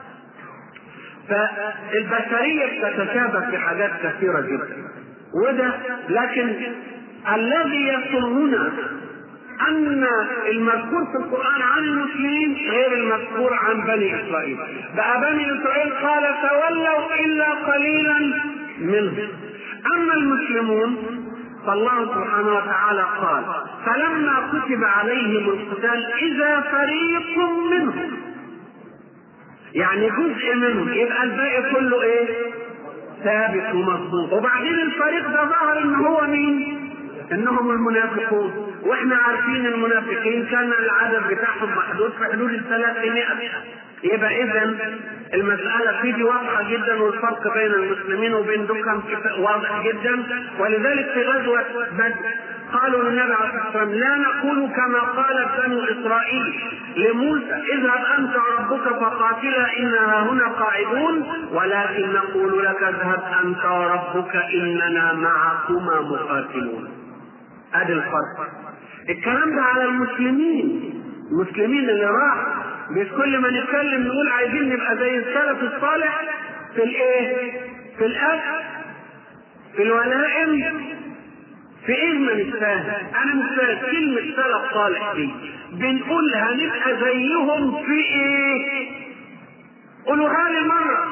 فالبشريه بتتشابه في حاجات كثيره جدا وده، لكن الذي يسرنا ان المذكور في القرآن عن المسلمين غير المذكور عن بني اسرائيل. بقى بني اسرائيل قال تولوا الا قليلا منهم، اما المسلمون فالله سبحانه وتعالى قال فلما كتب عليهم القتال اذا فريق منهم، يعني جزء منهم، يبقى الباقي كله ايه؟ ثابت ومضبوط. وبعدين الفريق ده ظهر ان هو مين؟ انهم المنافقون، واحنا عارفين المنافقين كان العدد بتاعهم محدود في حدود الثلاثمائة. يبقى اذا المسألة فيه واضحة جدا، والفرق بين المسلمين وبين دول واضح جدا. ولذلك في غزوة بدر قالوا للنبي عليه الصلاة والسلام لا نقول كما قالت بنو اسرائيل لموسى اذهب انت وربك فقاتلا اننا هنا قاعدون، ولكن نقول لك اذهب انت وربك اننا معكما مقاتلون. ادي الفرق. الكلام ده على المسلمين، المسلمين اللي راح مش كل ما نتكلم نقول عايزين نبقى زي السلف الصالح في الايه؟ في الاكل، في الولائم، في ايه ما نتفاهم. انا مش فاهم كلمه سلف صالح دي بنقول هنبقى زيهم في ايه؟ قولوها لي مره.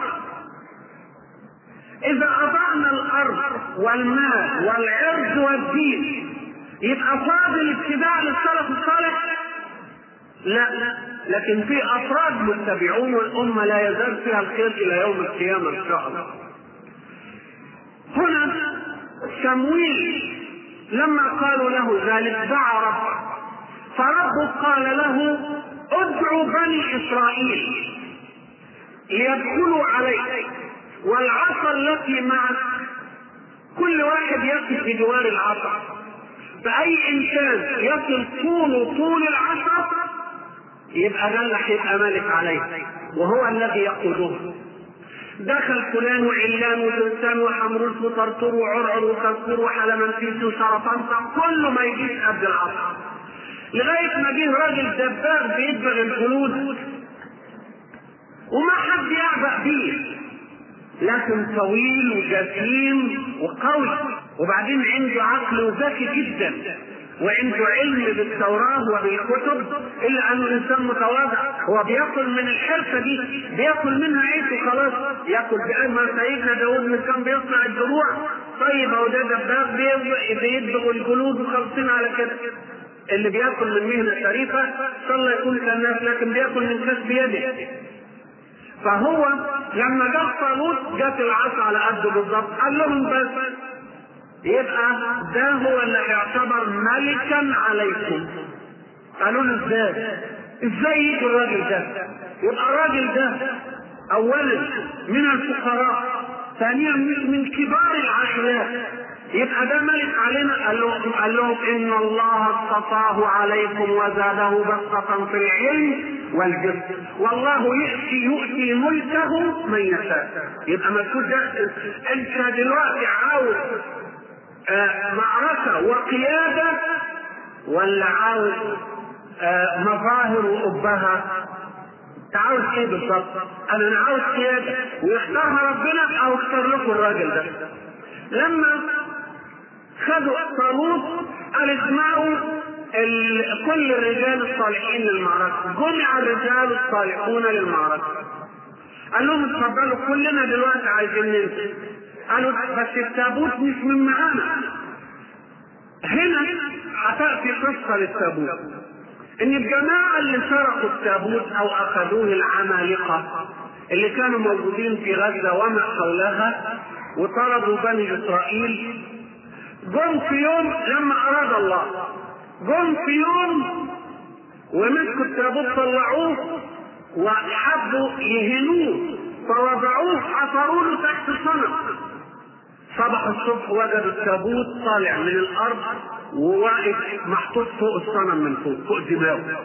اذا اضعنا الارض والمال والعرض والدين يبقى فاضل اتباع للسلف الصالح؟ لا، لكن في افراد متبعون والامه لا يزال فيها الخير الى يوم القيامه ان شاء الله. هنا شمويل لما قالوا له ذلك دعا ربه، فربه قال له ادعو بني اسرائيل ليدخلوا عليك والعصا التي معك كل واحد يقف بجوار العصا، فاي انسان يصل طوله طول العصا يبقى ده اللي هيبقى مالك عليه وهو الذي يقوده. دخل فلان وعلان وزنسان وحمروس وطرطور وعرعر وكسور وحلمنسيس وشرفنطة كله ما يجيش قد العصا، لغاية ما جه راجل دباغ بيدبغ الجلود وما حد يعبأ بيه، لكن طويل وجسيم وقوي، وبعدين عنده عقل وذكي جدا وعنده علم بالتوراة وبالكتب، الا انه انسان متواضع. هو بياكل من الحرفة دي، بياكل منها عيش وخلاص، ياكل بقى ما سيدنا داود من كان بيصنع الدروع. طيب هو ده دباب بيدبغ الجلود وخلصين على كده. اللي بياكل من مهنة شريفة صلى يكون كالناس، لكن بياكل من كسب يده. فهو لما جاب طالوت جت العصا على قده بالظبط، قال لهم بس يبقى ده هو اللي يعتبر ملكا عليكم. قالوا له ازاي؟ ازاي يجي الراجل ده؟ يبقى الراجل ده اولا من الفقراء، ثانيا من كبار العائلات، يبقى ده ملك علينا. قال لهم قال لهم ان الله اصطفاه عليكم وزاده بسطة في العلم والجسم، والله يؤتي يؤتي ملكه من يشاء. يبقى ملكوت ده. انت دلوقتي عاوز آه معركة وقيادة ولا عاوز آه مظاهر وأبها؟ عاوز ايه بالظبط؟ انا انا عاوز قيادة ويختارها ربنا او اختار لكم الراجل ده. لما خدوا طالوت قال اسمعوا كل الرجال الصالحين للمعركة، جمع الرجال الصالحون للمعركة. قال لهم اتفضلوا كلنا دلوقتي عايزين ننزل. قالوا بس التابوت مش من معانا. هنا هتأتي قصة للتابوت، ان الجماعة اللي سرقوا التابوت او اخذوه العمالقة اللي كانوا موجودين في غزة وما حولها وطردوا بني اسرائيل، جم في يوم لما اراد الله، جم في يوم ومسكوا التابوت طلعوه وحبوا يهنوه فوضعوه حفروا له تحت صنم. صبح الصبح وجدوا التابوت طالع من الارض وواقف محطوط فوق الصنم من فوق فوق دماغه.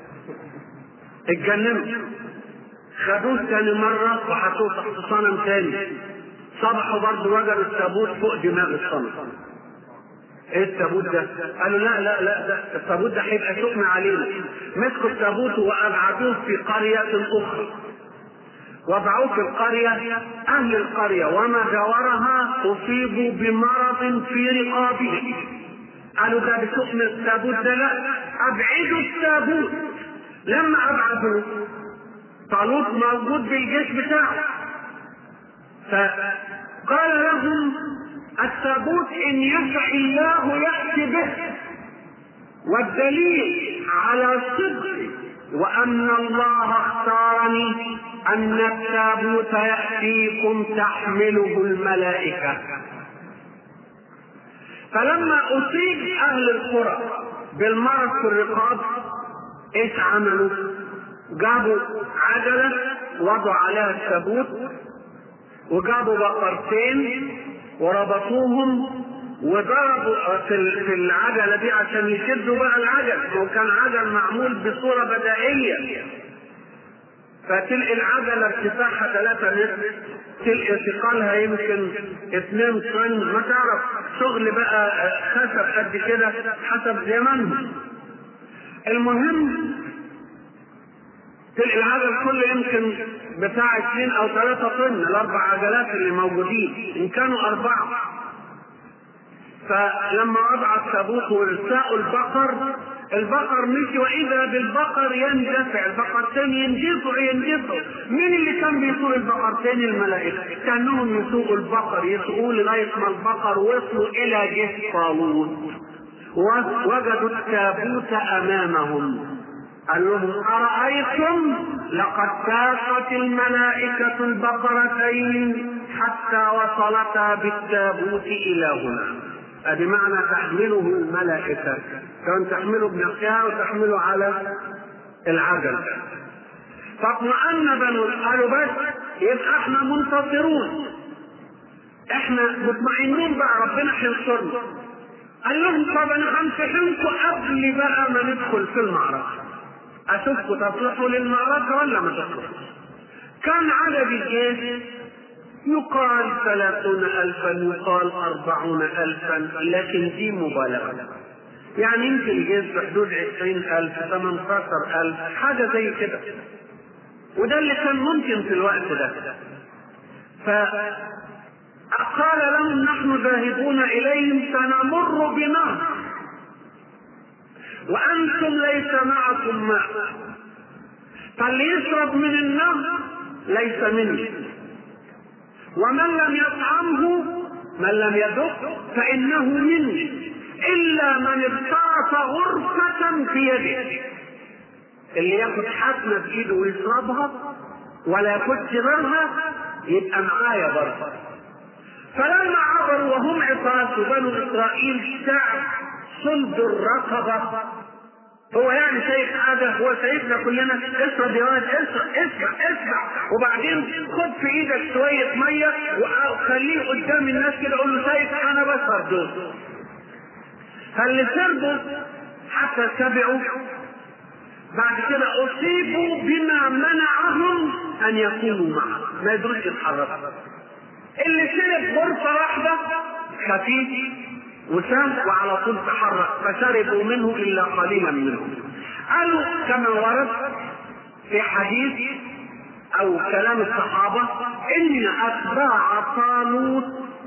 اتجننوا، خدوه ثاني مره وحطوه تحت صنم ثاني. صبحوا برضه وجدوا التابوت فوق دماغ الصنم. ايه التابوت ده؟ قالوا لا لا لا ده التابوت ده هيبقى شؤم علينا. مسكوا التابوت وابعدوه في قريه اخرى، وضعوه في القريه. اهل القريه وما جاورها اصيبوا بمرض في رقابهم. قالوا ده بشؤم التابوت ده، لا ابعدوا التابوت. لما ابعدوه طالوت موجود بالجيش بتاعه، فقال لهم التابوت ان يشاء الله ياتي به، والدليل على صدقي وان الله اختارني ان التابوت ياتيكم تحمله الملائكه. فلما اصيب اهل القرى بالمرض في الرقاب ايش عملوا؟ جابوا عجله وضعوا عليها التابوت، وجابوا بقرتين وربطوهم وضربوا في العجله دي عشان يشدوا بقى العجل، وكان عجل معمول بصوره بدائيه. فتلقي العجله ارتفاعها ثلاثة متر، تلقي ثقلها يمكن اثنين طن، ما تعرف شغل بقى خشب قد كده حسب زمانهم. المهم تلقي العجل كله يمكن بتاع اثنين او ثلاثة طن، الاربع عجلات اللي موجودين ان كانوا اربعة. فلما وضع التابوت ورساء البقر، البقر مشي واذا بالبقر يندفع، البقرتين ينجفوا ينجفوا. مين اللي كان بيسوق البقرتين؟ الملائكه. كانهم يسوقوا البقر، يسوقوا لغايه ما البقر وصلوا الى جيش طالوت ووجدوا التابوت امامهم. قال لهم ارايتم لقد ساقت الملائكه البقرتين حتى وصلتا بالتابوت الى هنا. بمعنى تحمله الملائكه، كان تحمله بنفسها وتحمله على العجل. فاطمأن بنو، قالوا بس يبقى احنا منتصرون، احنا مطمئنين بقى ربنا هينصرنا. قال لهم طب انا همسحنكم قبل بقى ما ندخل في المعركه، اشوفكم تصلحوا للمعركه ولا ما تصلحوش. كان عدد الجيش يقال ثلاثون ألفا، يقال أربعون ألفا، لكن دي مبالغة. يعني يمكن الجيش بحدود عشرين ألف، ثمانية عشر ألف، حاجة زي كده. وده اللي كان ممكن في الوقت ده. فقال لهم نحن ذاهبون إليهم سنمر بنهر وأنتم ليس معكم ماء، فاللي يشرب من النهر ليس مني، ومن لم يطعمه من لم يذق فإنه مني، إلا من ابتعث غرفة في يده. اللي ياخد حتمة بإيده ويشربها ولا كنت منها يبقى معايا برضه. فلما عبروا وهم عصاة بنو إسرائيل شعب صلب الرقبة، هو يعني شايف حاجة، هو شايفنا كلنا، اشرب يا ولد، اشرب، اسمع اسمع، وبعدين خد في ايدك شوية مية وخليه قدام الناس كده، قول له شايف انا بشرب دول. فاللي شربوا حتى شبعوا بعد كده اصيبوا بما منعهم ان يكونوا معه، ما يدروش يتحركوا. اللي شرب غرفة واحدة خفيف وسام وعلى طول تحرك، فشربوا منه الا قليلا منهم. قالوا كما ورد في حديث او كلام الصحابة ان اتباع طالوت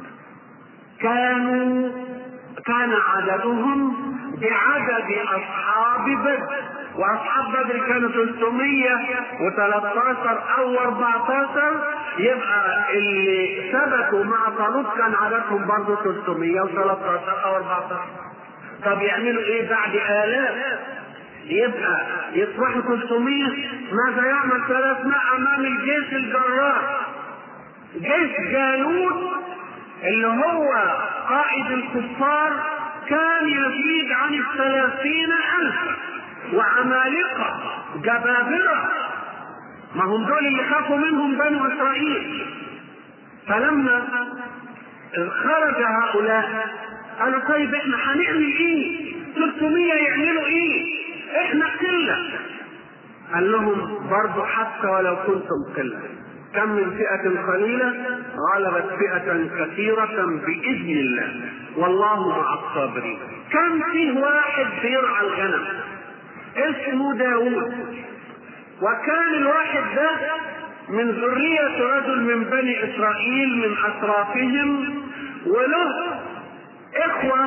كانوا كان عددهم بعدد اصحاب بدر، واصحاب بدر كانوا ثلاثمية وثلاثة عشر او اربعة عشر، يبقى اللي ثبتوا مع طالوت كان عددهم برضه ثلاثمية وثلاثة عشر او اربعة عشر. طب يعملوا ايه بعد الاف؟ يبقى يصبحوا ثلاثمية، ماذا يعمل ثلاثمائة امام الجيش الجرار؟ جيش جالوت اللي هو قائد الكفار كان يزيد عن الثلاثين الف، وعمالقة جبابرة، ما هم دول اللي خافوا منهم بنو اسرائيل. فلما خرج هؤلاء قالوا طيب احنا هنعمل ايه؟ ثلاثمية يعملوا ايه؟ احنا قلة. قال لهم برضو حتى ولو كنتم قلة، كم من فئة قليلة غلبت فئة كثيرة بإذن الله والله مع الصابرين. كان فيه واحد بيرعى الغنم اسمه داود، وكان الواحد ده من ذرية رجل من بني إسرائيل من أشرافهم، وله إخوة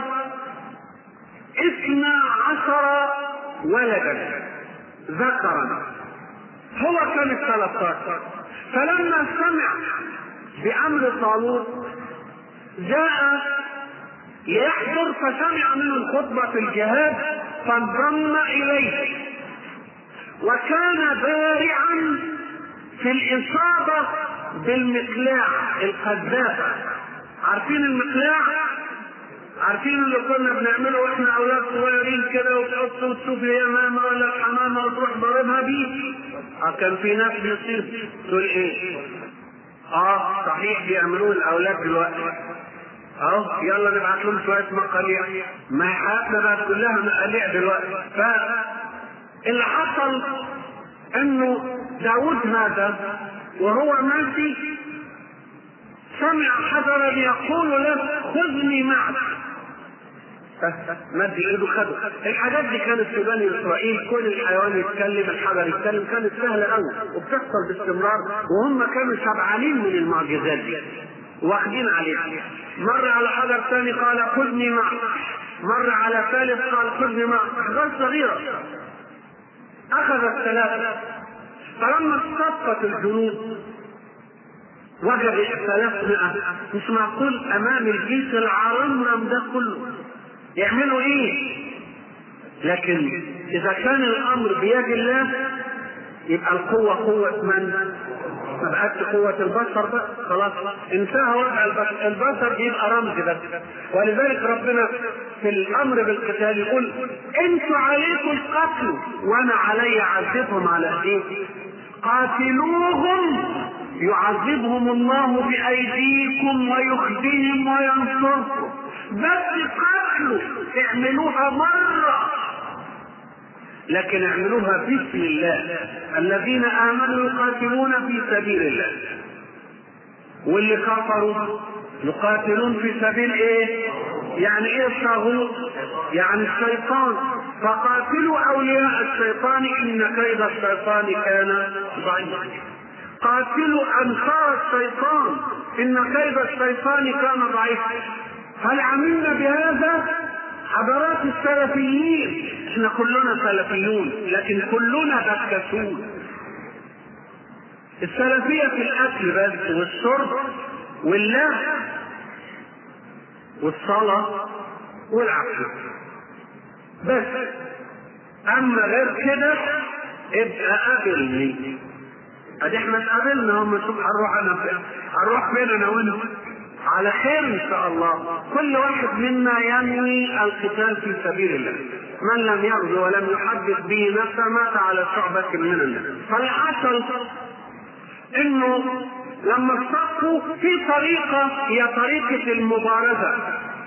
اثنا عشر ولدا ذكرا، هو كان الثلاثة عشر. فلما سمع بأمر طالوت جاء ليحضر، فسمع منه الخطبة في الجهاد فانضم إليه، وكان بارعا في الإصابة بالمقلاع القذافة. عارفين المقلاع؟ عارفين اللي كنا بنعمله واحنا اولاد صغيرين كده، وتحط وتشوف اليمامه ولا الحمامه وتروح ضاربها بيه؟ اه كان في ناس بيصير تقول ايه؟ اه صحيح بيعملوه الاولاد دلوقتي، اهو يلا نبعت لهم شويه مقاليع، ما حياتنا بقت كلها مقاليع دلوقتي. فاللي حصل انه داود هذا وهو ماشي سمع حجرا يقول له خذني معك، مد ايده خده. الحاجات دي كانت في بني اسرائيل، كل الحيوان يتكلم الحجر يتكلم، كانت سهله قوي وبتحصل باستمرار، وهم كانوا شبعانين من المعجزات دي واخدين عليها. مر على حجر ثاني قال خذني معك، مر على ثالث قال خذني معك، احجار صغيره. اخذ الثلاثه، فلما اصطفت الجنود وجد ثلاثمائة، مش معقول امام الجيش العرمرم ده كله يعملوا ايه؟ لكن اذا كان الامر بيد الله يبقى القوة قوة من؟ ما بقتش قوة البشر بقى، خلاص انتهى وضع البشر، البشر بيبقى رمز بس. ولذلك ربنا في الامر بالقتال يقول انتوا عليكم القتل وانا علي اعذبهم على ايه؟ قاتلوهم يعذبهم الله بأيديكم ويخزيهم وينصركم، بس قتلوا اعملوها مرة، لكن اعملوها باسم الله. الذين آمنوا يقاتلون في سبيل الله، واللي كفروا يقاتلون في سبيل ايه؟ يعني ايه الطاغوت؟ يعني الشيطان. فقاتلوا اولياء الشيطان ان كيد الشيطان كان ضعيفا. قاتلوا انصار الشيطان ان كيد الشيطان كان ضعيفا. هل عملنا بهذا؟ حضرات السلفيين، احنا كلنا سلفيون لكن كلنا بكسون. السلفية في الاكل بس والشرب واللهو والصلاة والعقل بس، اما غير كده ابقى قابلني. ادي احنا اتقابلنا، هم شوف هنروح انا فين، هنروح فين انا وانت؟ على خير ان شاء الله. كل واحد منا ينوي القتال في سبيل الله، من لم يرجو ولم يحدث به نفسه مات على شعبة من الناس. فالحصل انه لما اصطفوا في طريقة هي طريقة المبارزة،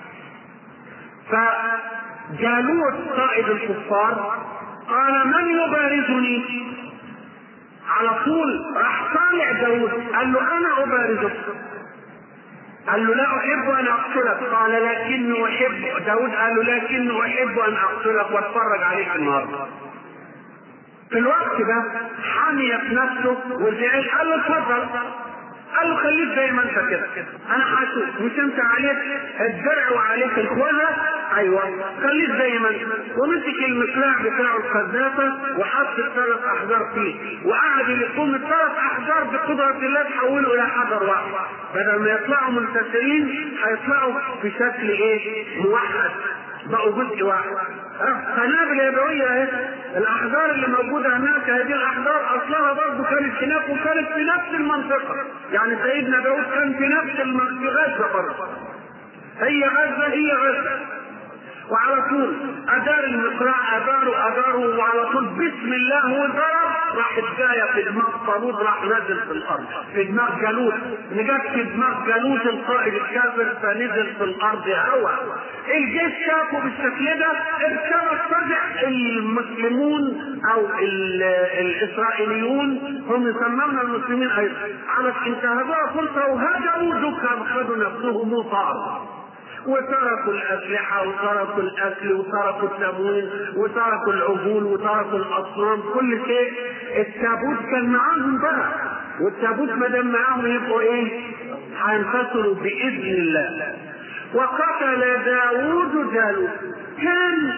فجالوت قائد الكفار قال من يبارزني؟ على طول راح طالع داود قال له انا ابارزك. قال له لا احب ان اقتلك. قال لكني احب. داود قال له لكني احب ان اقتلك واتفرج عليك النهارده. في الوقت ده حميت نفسه وزعل، قال له اتفضل. قال له خليك زي ما انت كده، انا هشوف. مش انت عليك الدرع وعليك الخوذه؟ ايوه خليك زي ما انت. ومسك المسلاح بتاعه القذافه وحط الثلاث احجار فيه، وقعد يقوم الثلاث احجار بقدره الله تحوله الى حجر واحد. بدل ما يطلعوا منتصرين هيطلعوا في شكل ايه؟ موحد، بقوا جزء واحد. قنابل يدويه اهي. الاحجار اللي موجوده هناك هذه الاحجار اصلها برضه كانت هناك وكانت في نفس المنطقه، يعني سيدنا داود كان في نفس المنطقه، غزه برضه، هي غزه هي غزه. وعلى طول ادار المقراء اداروا اداروا وعلى طول بسم الله وضرب، راحت جايه في دماغ طالوت، راح نازل في الارض في دماغ جالوت، نجت في دماغ جالوت القائد الكافر فنزل في الارض هوا. الجيش شافوا بالشكل ده ارتبط فزع المسلمون او الاسرائيليون، هم يسمون المسلمين ايضا، على انتهزوها فرصه وهجموا دكا خدوا نفسهم وطاروا، وتركوا الأسلحة وتركوا الأكل وتركوا التموين وتركوا العجول وتركوا الأصنام، كل شيء. التابوت كان معاهم بقى، والتابوت ما دام معاهم يبقوا إيه؟ هينتصروا بإذن الله. وقتل داوود جالوت. كان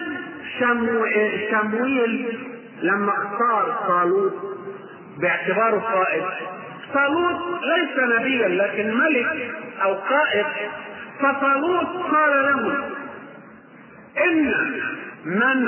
شمويل لما اختار طالوت باعتباره قائد، طالوت ليس نبيا لكن ملك أو قائد، فطالوت قال له ان من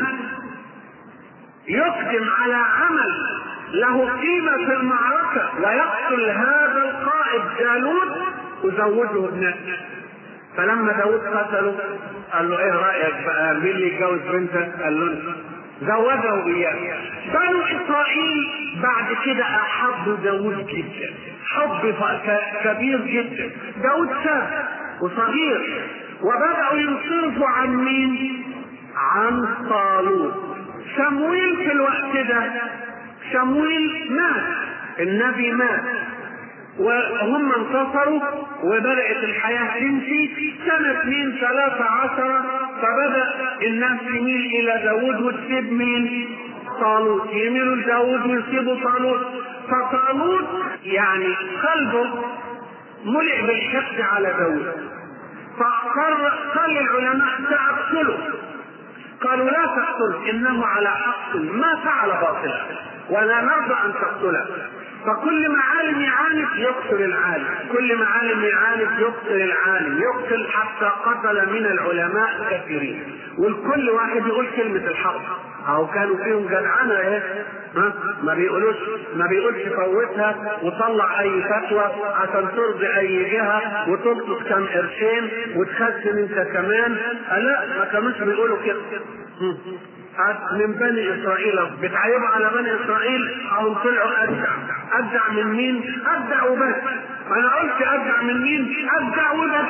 يقدم على عمل له قيمة في المعركة ويقتل هذا القائد جالوت ازوجه ابنته. فلما داود قتله قال له ايه رأيك بقى مين اللي يتجوز بنتك؟ قال له زوجه اياه. بنو اسرائيل بعد كده احبوا داود جدا، حب كبير جدا. داود شاب وصغير، وبدأوا ينصرفوا عن مين؟ عن طالوت. شمويل في الوقت ده شمويل مات، النبي مات، وهم انتصروا وبدأت الحياة تمشي. سنة اثنين ثلاثة عشر فبدأ الناس يميل إلى داود وتسيب مين؟ طالوت، يميلوا لداود ويسيبوا طالوت. فطالوت يعني قلبه ملئ بالحقد على داود، فقال قال العلماء سأقتله. قالوا لا تقتل، إنه على حق، ما فعل باطلا ولا نرضى أن تقتله. فكل ما عالم يعاند يقتل العالم، كل ما عالم يعاند يقتل العالم، يقتل حتى قتل من العلماء كثيرين، والكل واحد يقول كلمة الحق. أو كانوا فيهم جدعانة ايه؟ ها؟ ما بيقولوش ما بيقولش فوتها وطلع أي فتوى عشان ترضي أي جهة وتلقط كم قرشين وتخزن أنت كمان. لا، ما كانوش بيقولوا كده. من بني اسرائيل بتعيبوا على بني اسرائيل او طلعوا ابدع. ابدع من مين؟ ابدع وبس. انا قلت ابدع من مين؟ ابدع وبس.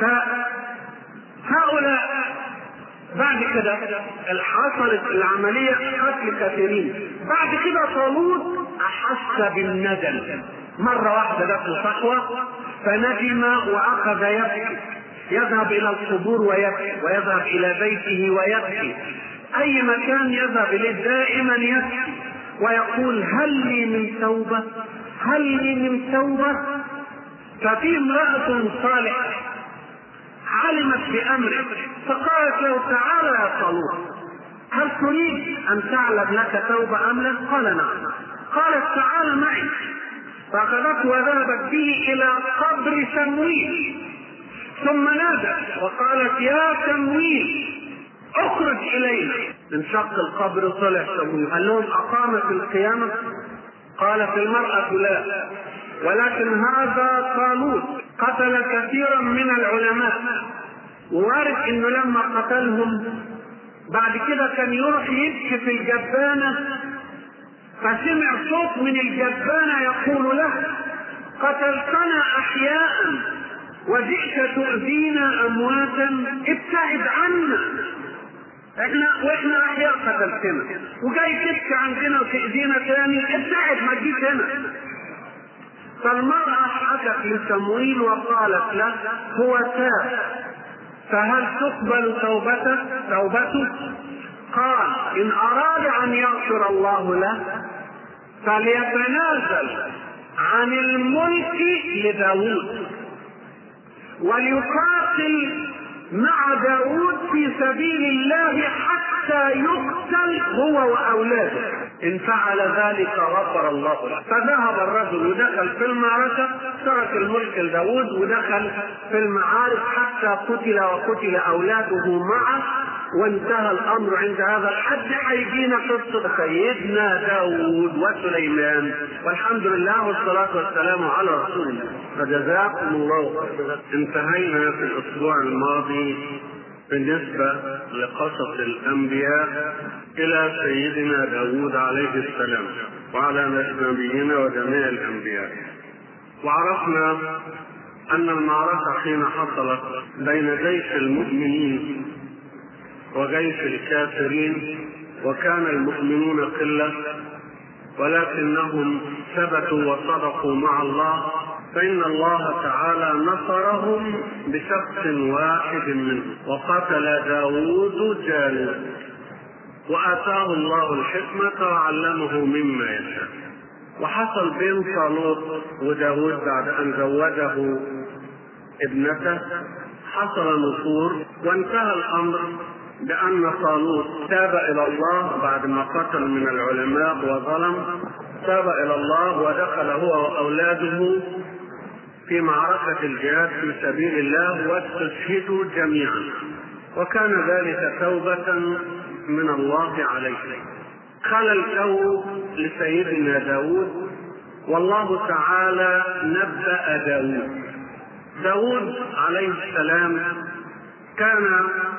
فهؤلاء بعد كده حصلت العملية قتل كثيرين. بعد كده طالوت احس بالندم، مرة واحدة جات له صحوة فندم واخذ يبكي، يذهب الى القبور ويبكي، ويذهب الى بيته ويبكي، اي مكان يذهب اليه دائما يبكي ويقول هل لي من توبة؟ هل لي من توبة؟ ففي امرأة صالحة علمت بأمره فقالت له تعالى يا طالوت، هل تريد أن تعلم لك توبة أم لا؟ قال نعم. قالت تعال معي، فأخذته وذهبت به إلى قبر شمويل، ثم نادت وقالت يا شمويل اخرج إلينا. انشق القبر طلع شمويل، قال لهم أقامت القيامة؟ قالت المرأة لا. ولكن هذا طالوت قتل كثيرا من العلماء، ووارد انه لما قتلهم بعد كده كان يروح يبكي في الجبانة، فسمع صوت من الجبانة يقول له قتلتنا أحياء وجئت تؤذينا أمواتا، ابتعد عنا، احنا واحنا أحياء قتلتنا وجاي تبكي عندنا وتأذينا تاني، ابتعد ما تجيش هنا. فالمرأة حكت لسمويل وقالت له هو تاب، فهل تقبل توبته توبته؟ قال إن أراد أن يغفر الله له فليتنازل عن الملك لداود وليقاتل مع داود في سبيل الله حتى يقتل هو وأولاده، إن فعل ذلك غفر الله له. فذهب الرجل ودخل في المعركة، ترك الملك لداود ودخل في المعارك حتى قتل وقتل أولاده معه، وانتهى الأمر عند هذا الحد. حيجينا قصة سيدنا داود وسليمان، والحمد لله والصلاة والسلام على رسول الله. فجزاكم الله خيرا. انتهينا في الأسبوع الماضي بالنسبة لقصص الأنبياء إلى سيدنا داود عليه السلام وعلى نبينا وجميع الأنبياء، وعرفنا أن المعركة حين حصلت بين جيش المؤمنين وجيش الكافرين، وكان المؤمنون قلة ولكنهم ثبتوا وصدقوا مع الله، فإن الله تعالى نصرهم بشخص واحد منهم، وقتل داود جالوت وآتاه الله الحكمة وعلمه مما يشاء. وحصل بين طالوت وداود بعد أن زوجه ابنته حصل نفور، وانتهى الأمر بأن طالوت تاب إلى الله بعد ما قتل من العلماء وظلم، تاب إلى الله ودخل هو وأولاده في معركة الجهاد في سبيل الله واستشهدوا جميعا، وكان ذلك توبة من الله عليه. خلى الجو لسيدنا داود، والله تعالى نبأ داود. داود عليه السلام كان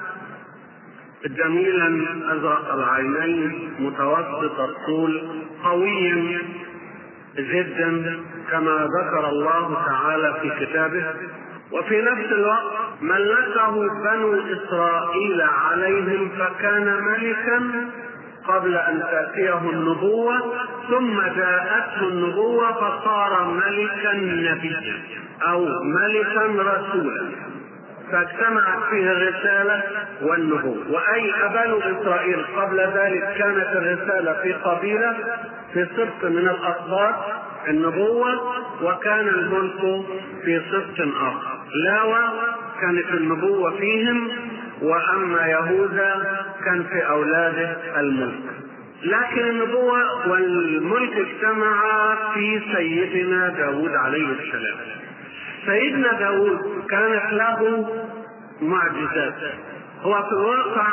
جميلا أزرق العينين متوسط الطول قويا جدا كما ذكر الله تعالى في كتابه، وفي نفس الوقت ملكه بنو إسرائيل عليهم، فكان ملكا قبل أن تأتيه النبوة، ثم جاءته النبوة فصار ملكا نبيا أو ملكا رسولا، فاجتمعت فيه الرسالة والنبوة. وأي بنو إسرائيل قبل ذلك كانت الرسالة في قبيلة في سبط من الأسباط النبوة، وكان الملك في سبط آخر. لاوى كانت النبوة فيهم، وأما يهوذا كان في أولاده الملك. لكن النبوة والملك اجتمعا في سيدنا داود عليه السلام. سيدنا داود كانت له معجزات. هو في الواقع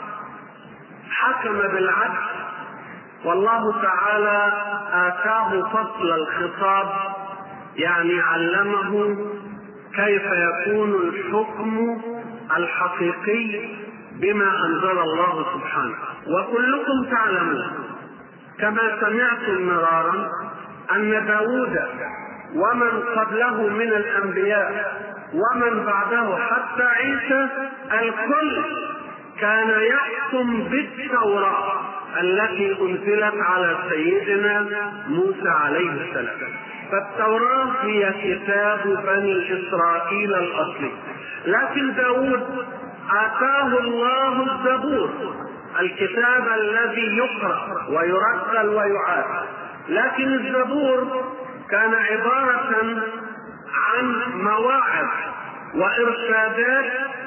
حكم بالعدل، والله تعالى آتاه فصل الخطاب، يعني علمه كيف يكون الحكم الحقيقي بما أنزل الله سبحانه. وكلكم تعلمون كما سمعتم مرارا أن داود ومن قبله من الأنبياء ومن بعده حتى عيسى الكل كان يحكم بالتوراة التي أنزلت على سيدنا موسى عليه السلام. فالتوراة هي كتاب بني إسرائيل الأصلي، لكن داود آتاه الله الزبور، الكتاب الذي يقرأ ويرتل ويعاد. لكن الزبور كان عبارة عن مواعظ وإرشادات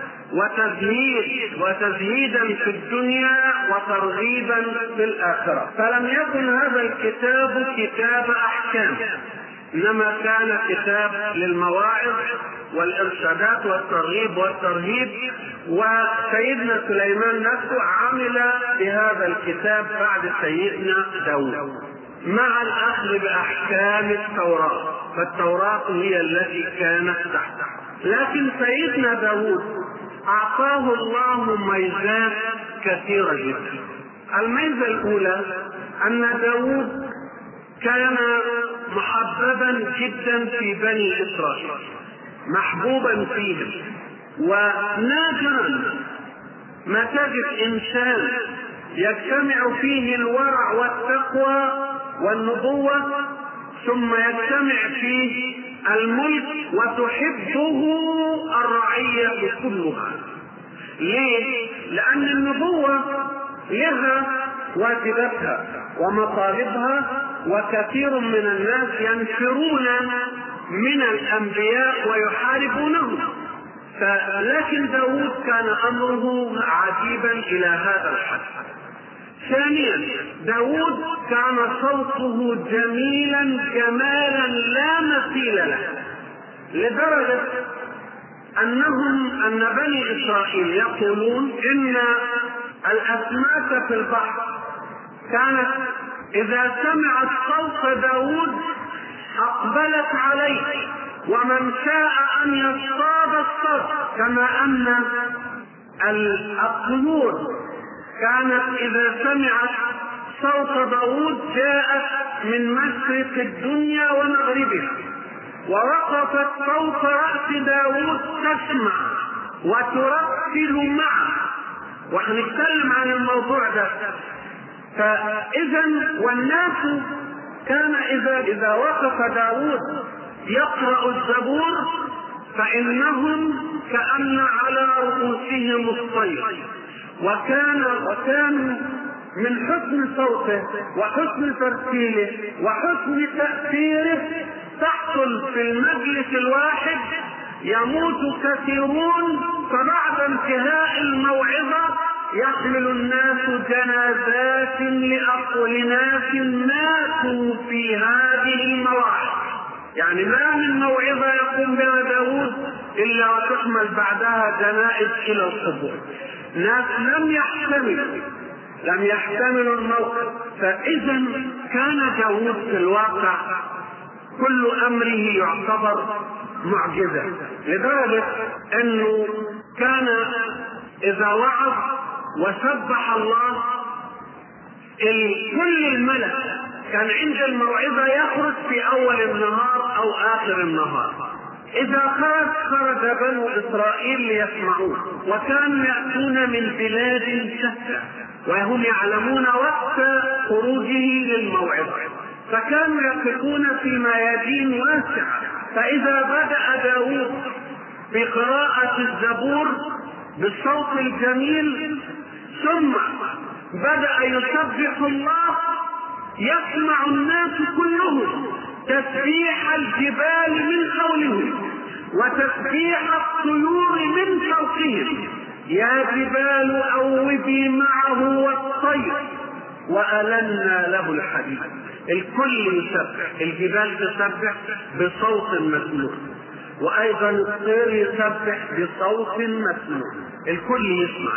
وتزهيد وتزهيدا في الدنيا وترغيبا في الآخرة، فلم يكن هذا الكتاب كتاب أحكام، إنما كان كتاب للمواعظ والإرشادات والترغيب والترهيب. وسيدنا سليمان نفسه عمل بهذا الكتاب بعد سيدنا داود. مع الأخذ بأحكام التوراة، فالتوراة هي التي كانت تحته. لكن سيدنا داود أعطاه الله ميزات كثيرة جدا. الميزة الأولى أن داود كان محببا جدا في بني إسرائيل، محبوبا فيهم، ونادرا ما تجد إنسان يجتمع فيه الورع والتقوى والنبوة ثم يجتمع فيه الملك وتحبه الرعية كلها. ليه؟ لأن النبوة لها واجباتها ومطالبها، وكثير من الناس ينفرون من الأنبياء ويحاربونهم، لكن داود كان أمره عجيبا إلى هذا الحد. ثانيا، داود كان صوته جميلا جمالا لا مثيل له، لدرجة أنهم أن بني إسرائيل يقولون إن الأسماك في البحر كانت إذا سمعت صوت داود أقبلت عليه، ومن شاء أن يصطاد الصيد، كما أن الطيور كانت إذا سمعت صوت داود جاءت من مشرق الدنيا ومغربها ووقفت فوق رأس داود تسمع وترتل معه. وهنتكلم عن الموضوع ده. فإذا والناس كان إذا إذا وقف داود يقرأ الزبور فإنهم كأن على رؤوسهم الطير، وكان وكانوا من حسن صوته وحسن ترتيله وحسن تأثيره تحصل في المجلس الواحد يموت كثيرون، فبعد انتهاء الموعظة يحمل الناس جنازات لناس ماتوا في هذه المواعظ. يعني ما من موعظة يقوم بها داود إلا وتحمل بعدها جنائز إلى القبور، ناس لم يحتملوا لم يحتملوا الموقف. فإذا كان داود في الواقع كل أمره يعتبر معجزة، لدرجة أنه كان إذا وعظ وسبح الله كل الملك كان عند الموعظة يخرج في أول النهار أو آخر النهار. إذا خرج خرج بنو إسرائيل ليسمعوه، وكانوا يأتون من بلاد شتى وهم يعلمون وقت خروجه للموعظة، فكانوا يقفون في ميادين واسعة. فإذا بدأ داود بقراءة الزبور بالصوت الجميل ثم بدأ يسبح الله، يسمع الناس كلهم تسبيح الجبال من حولهم وتسبيح الطيور من فوقهم، يا جبال أوبي معه والطير وألنا له الحديد. الكل يسبح، الجبال تسبح بصوت مسموع، وأيضا الطير يسبح بصوت مسموع، الكل يسمع.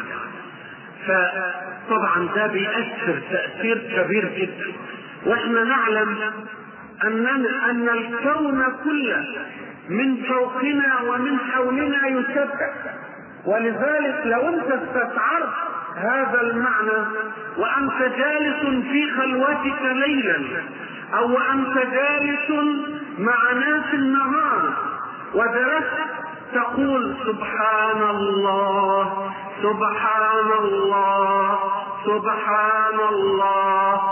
فطبعا ده بيأثر تأثير كبير جدا. واحنا نعلم أننا أن الكون كله من فوقنا ومن حولنا يسبح، ولذلك لو أنت استشعرت هذا المعنى وأنت جالس في خلوتك ليلا أو أنت جالس مع ناس النهار ودرست تقول سبحان الله سبحان الله سبحان الله،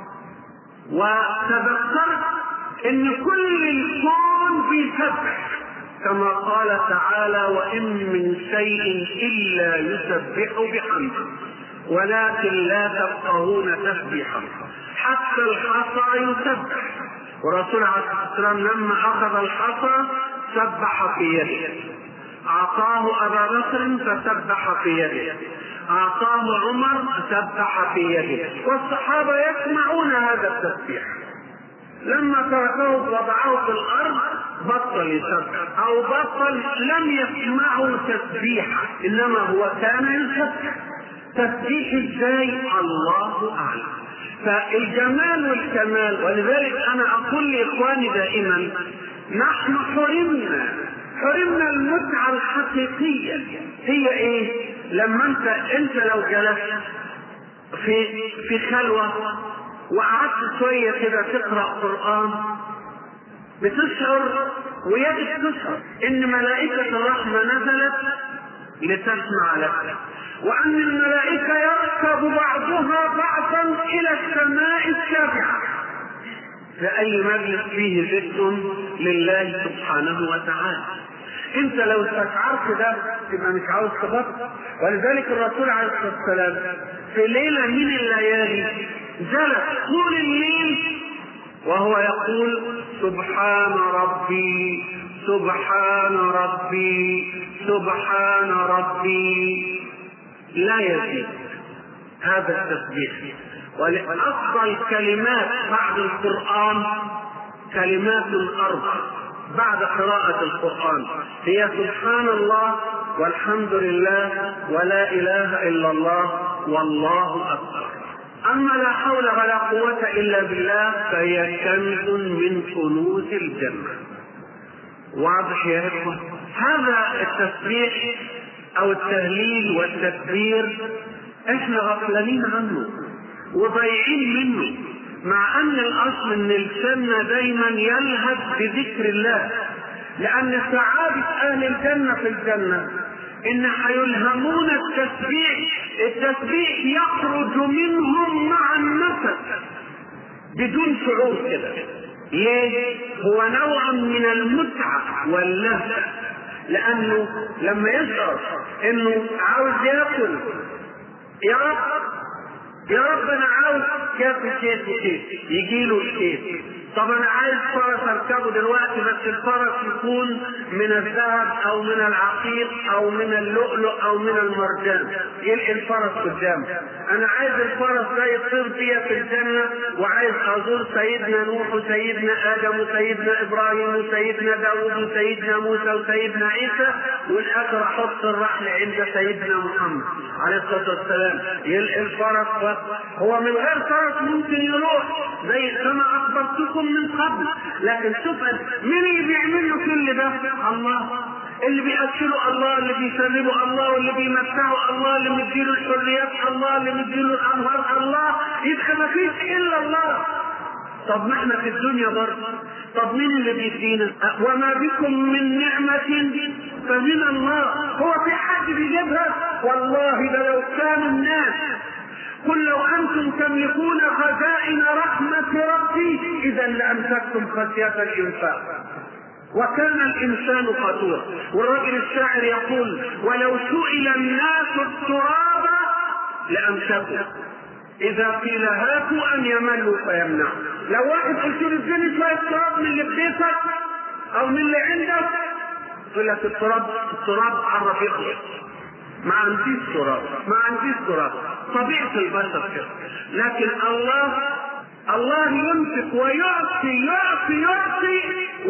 وتذكرت ان كل الكون بيسبح كما قال تعالى وإن من شيء إلا يسبح بحمده ولكن لا تفقهون تسبيحه، حتى الحصى يسبح. ورسول عليه الصلاة والسلام لما أخذ الحصى سبح في يده، أعطاه أبا بكر فسبح في يده، أعطاه عمر فسبح في يده، والصحابة يسمعون هذا التسبيح. لما تركوه وضعوه في الأرض بطل يسبح أو بطل لم يسمعوا تسبيحا، إنما هو كان يسبح. تسبيح ازاي؟ الله أعلم. فالجمال والكمال. ولذلك انا اقول لاخواني دائما نحن حرمنا حرمنا المتعة الحقيقية. هي ايه؟ لما انت انت لو جلست في في خلوة وقعدت شوية كده تقرأ قرآن بتشعر ويجب تشعر ان ملائكة الرحمة نزلت لتسمع لك، وان الملائكة يركب بعضها بعضا الى السماء السابعة في اي مجلس فيه ذكر لله سبحانه وتعالى. انت لو استشعرت ده تبقى مش عاوز تبطل. ولذلك الرسول عليه الصلاه والسلام في ليله من الليالي جلس طول الليل وهو يقول سبحان ربي سبحان ربي سبحان ربي لا يزيد هذا التسبيح. ولأفضل كلمات بعد القرآن كلمات أربع بعد قراءة القرآن هي سبحان الله والحمد لله ولا إله إلا الله والله أكبر. أما لا حول ولا قوة إلا بالله فهي كنز من كنوز الجنة. واضح يا إخوة؟ هذا التسبيح أو التهليل والتكبير إحنا غفلانين عنه وضيعين منه، مع ان الاصل ان الجنة دايما يلهب بذكر الله، لان سعادة اهل الجنة في الجنة ان هيلهمون التسبيح. التسبيح يخرج منهم مع النفس بدون شعور كده. ليه؟ هو نوع من المتعة واللذة، لانه لما يشعر انه عاوز ياكل يا رب يا رب انا عاوز كافي كيس وكيس يجي له الكيس. طب انا عايز فرس اركبه دلوقتي بس الفرس يكون من الذهب او من العقيق او من اللؤلؤ او من المرجان، يلقي الفرس قدامه. انا عايز الفرس ده يطير بيا في الجنه، وعايز ازور سيدنا نوح وسيدنا ادم وسيدنا ابراهيم وسيدنا داود وسيدنا موسى وسيدنا عيسى، والاخر احط الرحل عند سيدنا محمد عليه الصلاه والسلام. يلقي الفرس هو من غير فرس ممكن يروح زي كما اخبرتكم من قبل، لكن شوف مين اللي بيعمل له كل ده؟ الله. اللي بيأكله الله، اللي بيشربه الله، واللي بيمتعه الله، اللي مديله الحريات الله، اللي مديله الانهار الله، يبقى ما فيش الا الله. طب ما احنا في الدنيا برضه، طب مين اللي بيدينا؟ وما بكم من نعمة فمن الله. هو في حد بيجيبها؟ والله ده لو كان الناس قل لو انتم تملكون خزائن رحمة ربي اذا لامسكتم خشية الانفاق وكان الانسان قتورا. والراجل الشاعر يقول ولو سئل الناس التراب لامسكوا اذا قيل هاتوا ان يملوا فيمنعوا. لو واحد قلت له اديني شويه تراب من اللي في بيتك او من اللي عندك، يقول لك التراب التراب عرف يخلص، ما عنديش تراب ما عنديش تراب طبيعة البشر كده. لكن الله الله يمسك ويعطي يعطي يعطي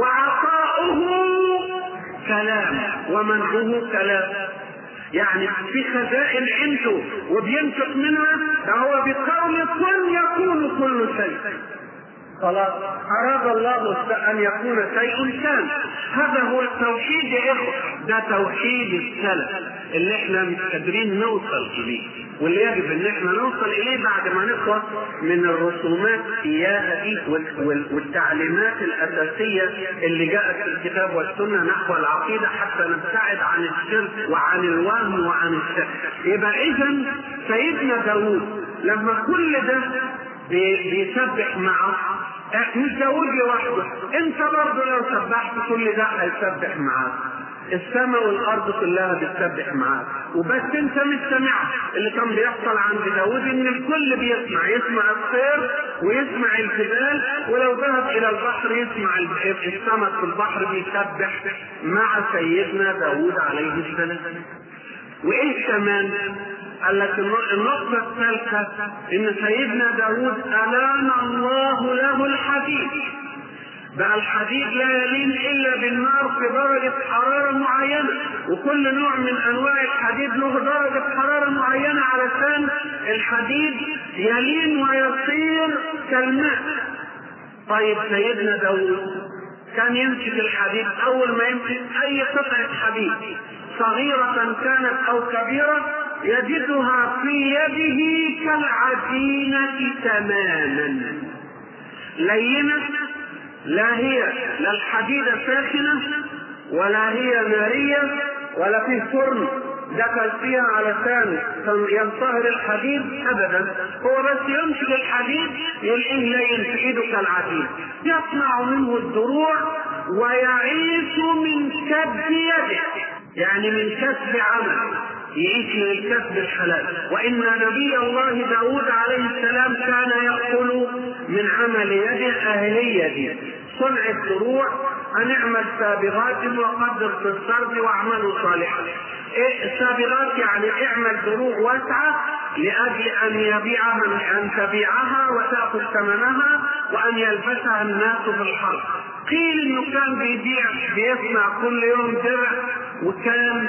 وعطاؤه كلام ومنعه كلام. يعني في خزائن عنده وبينفق منها، فهو بقول كن يكون كل شيء. خلاص أراد الله أن يكون شيء كان. هذا هو التوحيد يا إخوة، ده توحيد السلف اللي احنا مش قادرين نوصل إليه، واللي يجب ان احنا نوصل إليه بعد ما نخلص من الرسومات إياها دي والتعليمات الأساسية اللي جاءت في الكتاب والسنة نحو العقيدة، حتى نبتعد عن الشرك وعن الوهم وعن الشك. يبقى إذا سيدنا داود لما كل ده بيسبح معه، مش داود لوحده، انت برضه لو سبحت كل ده هيسبح معاك. السماء والارض كلها بتسبح معاك، وبس انت مش سامعها. اللي كان بيحصل عند داود ان الكل بيسمع، يسمع الطير ويسمع الجبال، ولو ذهب الى البحر يسمع السمك في البحر بيسبح مع سيدنا داود عليه السلام. وايه كمان؟ قال لك النقطة الثالثة ان سيدنا داود الان الله له الحديد. بقى الحديد لا يلين الا بالنار في درجة حرارة معينة، وكل نوع من انواع الحديد له درجة حرارة معينة علشان الحديد يلين ويصير كالماء. طيب سيدنا داود كان يمسك الحديد، اول ما يمسك اي قطعة حديد صغيرة كانت او كبيرة يجدها في يده كالعجينة تماما، لينة، لا هي لا الحديدة ساخنة ولا هي نارية ولا في فرن دخل فيها علشان ينصهر الحديد ابدا، هو بس يمسك الحديد يلقيه لين في ايده كالعجين، يصنع منه الدروع ويعيش من كسب يده، يعني من كسب عمل، يعيش من الكسب الحلال. وان نبي الله داود عليه السلام كان يأكل من عمل يده اهلية دي، صنع الدروع، ان اعمل سابغات وقدر في السرد واعملوا صالحا. إيه السابغات؟ يعني اعمل دروع واسعة لأجل أن يبيعها، أن تبيعها وتأخذ ثمنها وأن يلبسها الناس في الحرب. قيل إنه كان بيبيع بيصنع كل يوم درع، وكان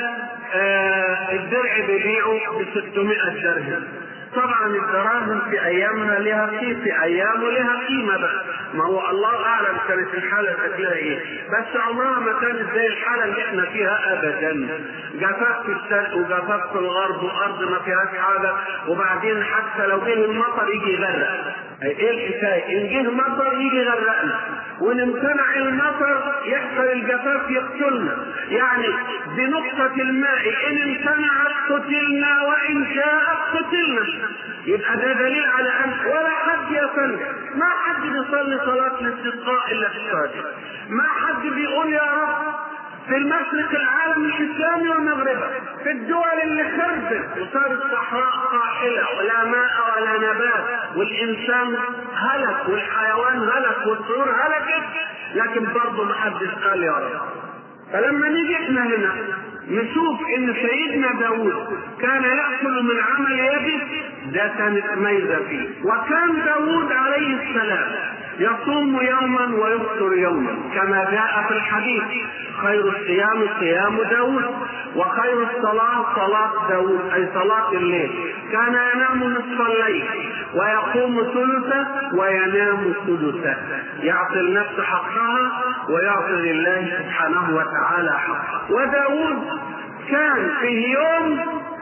آه الدرع بيبيعه ب ستمائة درهم. طبعا الدراهم في ايامنا لها قيمه، في ايامه لها قيمه بقى، ما هو الله اعلم كانت الحاله شكلها ايه، بس عمرها ما كانت زي الحاله اللي احنا فيها ابدا. جفاف في الشرق وجفاف في الغرب وارض ما فيهاش حاجه، وبعدين حتى لو جه المطر يجي يغرق. ايه الحكايه؟ ان جه مطر يجي يغرقنا، وان امتنع المطر يحصل الجفاف يقتلنا، يعني بنقطه الماء ان امتنعت قتلنا وان جاءت قتلنا. يبقى ده دليل على ان ولا حد يصلي، ما حد بيصلي صلاه الاستسقاء الا في الصلاه، ما حد بيقول يا رب في المشرق العالم الاسلامي والمغرب، في الدول اللي خربت وصارت صحراء قاحله ولا ماء ولا نبات والانسان هلك والحيوان هلك والطيور هلكت، لكن برضه ما حدش قال يا رب. فلما نيجي احنا هنا نشوف ان سيدنا داود كان يأكل من عمل يده، ده كانت ميزة فيه. وكان داود عليه السلام يصوم يوما ويفطر يوما كما جاء في الحديث: خير الصيام صيام داود وخير الصلاة صلاة داود، اي صلاة الليل. كان ينام نصف الليل ويقوم ثلثه وينام ثلثه، يعطي النفس حقها ويعطي لله سبحانه وتعالى حقها. وداود كان في يوم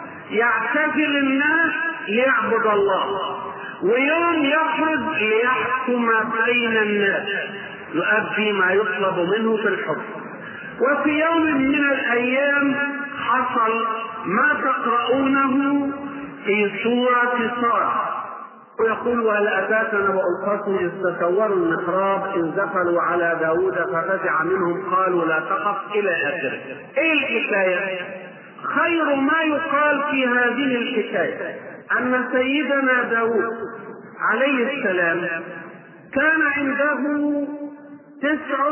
يعتزل الناس ليعبد الله، ويوم يخرج ليحكم بين الناس يؤدي ما يطلب منه في الحكم. وفي يوم من الايام حصل ما تقرؤونه في سورة صاد، ويقول: وهل اتاك نبأ الخصم اذ تسوروا المحراب اذ دخلوا على داود ففزع منهم قالوا لا تخف الى اخره. ايه الحكايه؟ خير ما يقال في هذه الحكايه ان سيدنا داود عليه السلام كان عنده تسع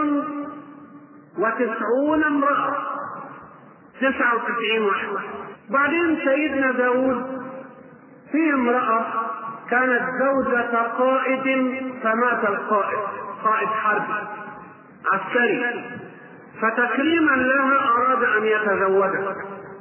وتسعون امرأة، تسعة وتسعين واحدة. بعدين سيدنا داود في امرأة كانت زوجة قائد فمات القائد، قائد حرب عسكري، فتكريما لها أراد أن يتزوجها،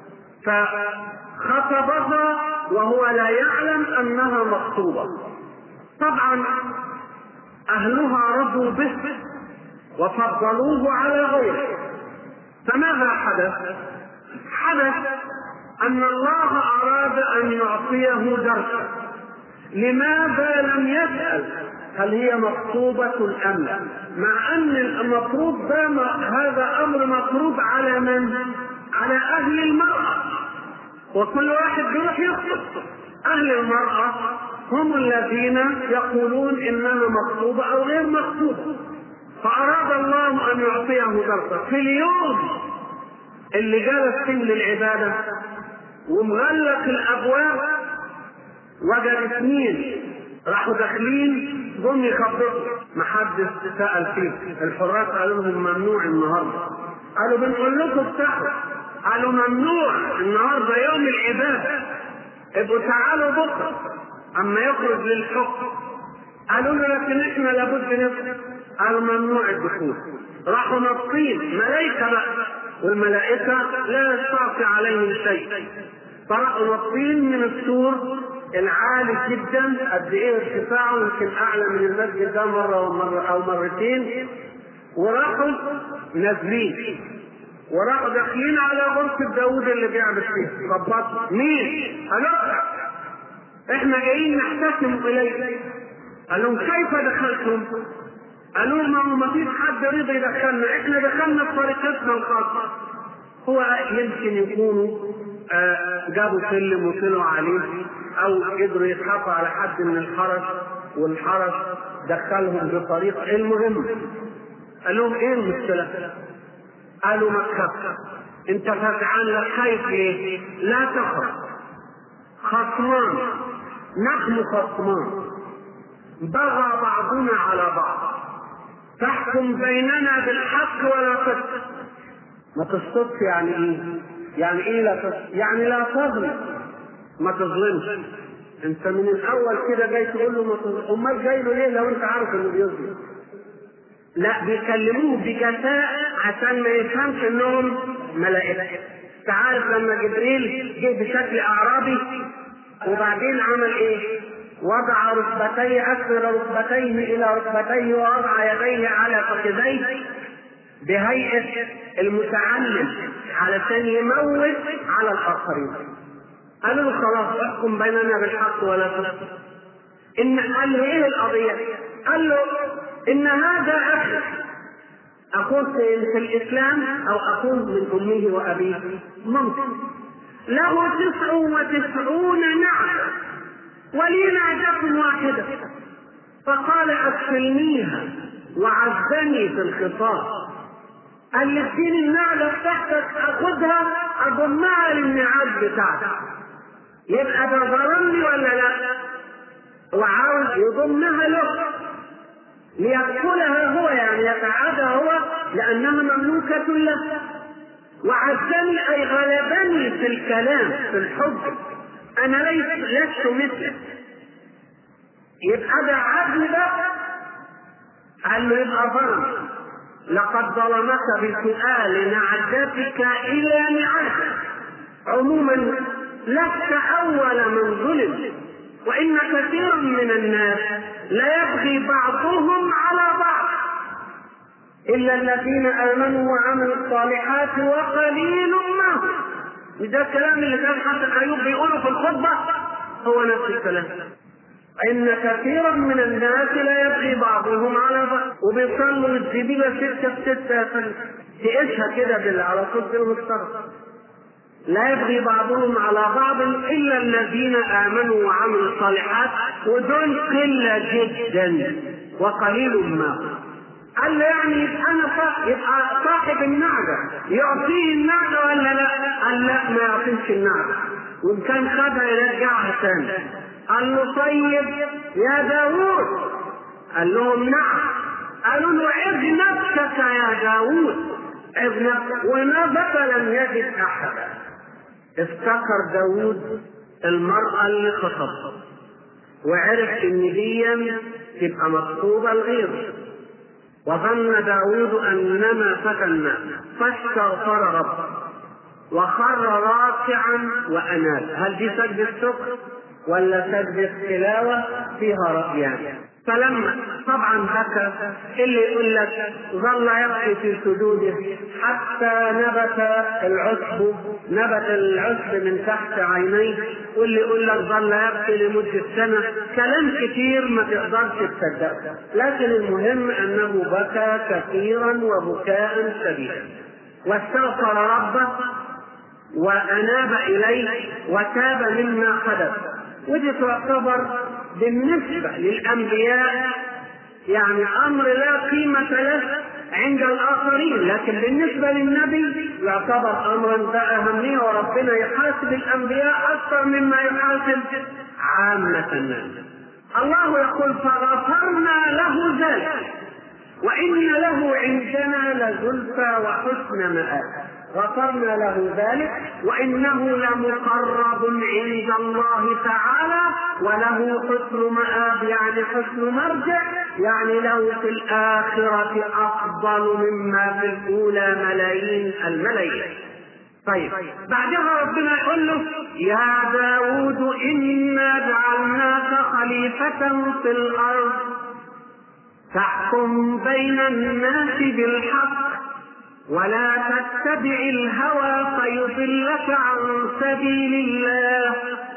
فخطبها وهو لا يعلم أنها مخطوبة. طبعا أهلها رضوا به وفضلوه على غيره. فماذا حدث؟ حدث أن الله أراد أن يعطيه درسا. لماذا لم يسأل هل هي مخطوبة أم لا؟ مع أن المفروض هذا أمر مفروض على من؟ على أهل المرأة، وكل واحد بيروح يخطب. أهل المرأة هم الذين يقولون إنها مخطوبة أو غير مخطوبة. فأراد الله أن يعطيه درسا. في اليوم اللي جلس فيه للعبادة ومغلق الأبواب وجد اثنين راحوا داخلين جم يخبطوا، محدش سأل فيه. الحراس قالوا لهم ممنوع النهارده. قالوا بنقول لكم افتحوا. قالوا ممنوع النهارده يوم العبادة، ابقوا تعالوا بكره اما يخرج للحكم. قالوا له لكن احنا لابد ندخل. قالوا ممنوع الدخول. راحوا نطين ملائكة بقى، والملائكة لا يستعصي عليهم شيء، فراحوا نطين من السور العالي جدا، قد ايه ارتفاعه، يمكن اعلى من المسجد ده مره ومره او مرتين، وراحوا نازلين وراحوا داخلين على غرفه داوود اللي بيعبد فيها. ربطوا مين؟ قالوا احنا جايين نحتكم اليك. قال لهم كيف دخلتم؟ قالوا ما ما فيش حد رضي يدخلنا، احنا دخلنا بطريقتنا الخاصه. هو يمكن يكونوا جابوا سلم وطلعوا عليه، او قدروا يضحكوا على حد من الحرس والحرس دخلهم بطريقه. المهم قال لهم ايه المشكله؟ قالوا ما تخافش، انت فزعان لك خايف ليه؟ لا تخف، خصمان، نحن خصمان، بغى بعضنا على بعض، تحكم بيننا بالحق ولا تسقط. ما تسقطش يعني ايه؟ يعني ايه لا تسقط؟ يعني لا تظلم، ما تظلمش. انت من الاول كده جاي تقول له ما تظلم، امال جاي له ليه لو انت عارف انه بيظلم؟ لا، بيكلموه بجفاء عشان ما يفهمش انهم ملائكه. تعرف لما جبريل جه بشكل اعرابي وبعدين عمل ايه؟ وضع ركبتيه، اسفل ركبتيه الى ركبتيه، ووضع يديه على فخذيه بهيئه المتعلم علشان يموت على الاخرين. قالوا له خلاص احكم بيننا بالحق ولا تسقط. ان قال له ايه القضيه؟ قال له ان هذا اخي، اخوه في الاسلام او اخوه من امه وابيه، ممكن له تسع وتسعون نعجه ولي نعجه واحده، فقال اكفلنيها وعزني في الخطاب. قال لي اديني النعجه بتاعتك اخدها اضمها للنعاج بتاعتك. يبقى ده ظلمني ولا لا؟ وعاوز يضمها له ليأكلها هو، يعني يتعادى هو لأنها مملوكة له. وعزني أي غلبني في الكلام في الحب، أنا ليس لست مثله. يبقى ده عدل ده. قال له يبقى ظلم، لقد ظلمك بسؤال نعجتك إلى نعاجك. عموما لست أول من ظلم، وإن كثيرا من الناس لا يبغي بعضهم على بعض إلا الذين آمنوا وعملوا الصالحات وقليل ما هم. ده الكلام اللي كان حسن أيوب بيقوله في الخطبة، هو نفس الكلام. إن كثيرا من الناس لا يبغي بعضهم على بعض، وبيصلوا الزبيبة ستة بستة تقيسها كده على صوت المستقبل. لا يبغي بعضهم على بعض إلا الذين آمنوا وعملوا الصالحات، ودول قلة جدا وقليل ما. قال له يعني يبقى أنا يبقى صاحب النعجة يعطيه النعجة ولا لا؟ قال لا، ما يعطيش النعجة، وإن كان خدها يرجعها ثاني. قال له طيب يا داوود. قال لهم نعم. قالوا له عظ نفسك يا داوود، عظ نفسك، ونبت لم يجد أحدا. افتكر داوود المرأة اللي خطبها وعرف ان دي تبقى مخطوبة الغير، وظن داوود انما فتنا فاستغفر ربه وخر راكعا واناب. هل دي سجدة شكر ولا سجدة تلاوة؟ فيها رأيان. فلما طبعا بكى، اللي يقول لك ظل يبكي في سجوده حتى نبت العشب نبت العشب من تحت عينيه، واللي يقول لك ظل يبكي لمدة سنة. كلام كتير ما تقدرش تصدقه، لكن المهم انه بكى كثيرا وبكاء شديدا، واستغفر ربه واناب اليه وتاب مما حدث. ودي تعتبر بالنسبة للأنبياء يعني أمر لا قيمة له عند الآخرين، لكن بالنسبة للنبي يعتبر أمرا ذا أهمية، وربنا يحاسب الأنبياء أكثر مما يحاسب عامة الناس. الله يقول فغفرنا له ذلك وإن له عندنا لزلفى وحسن مآب. غفرنا له ذلك وإنه لمقرب عند الله تعالى وله حسن مآب، يعني حسن مرجع، يعني له في الآخرة أفضل مما في الأولى ملايين الملايين. طيب بعدها ربنا يقول له يا داود إنا خليفة في الأرض فاحكم بين الناس بالحق ولا تتبع الهوى فيضلك عن سبيل الله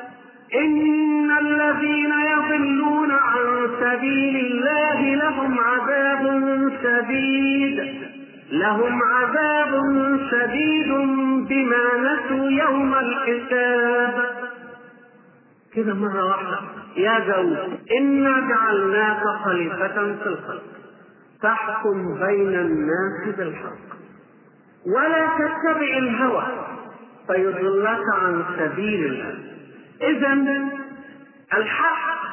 إن الذين يضلون عن سبيل الله لهم عذاب شديد لهم عذاب شديد بما نسوا يوم الحساب. كده مرة واحدة: يا داود إنا جعلناك خليفة في الخلق فاحكم بين الناس بالحق ولا تتبع الهوى فيضلك عن سبيل الله. إذن الحق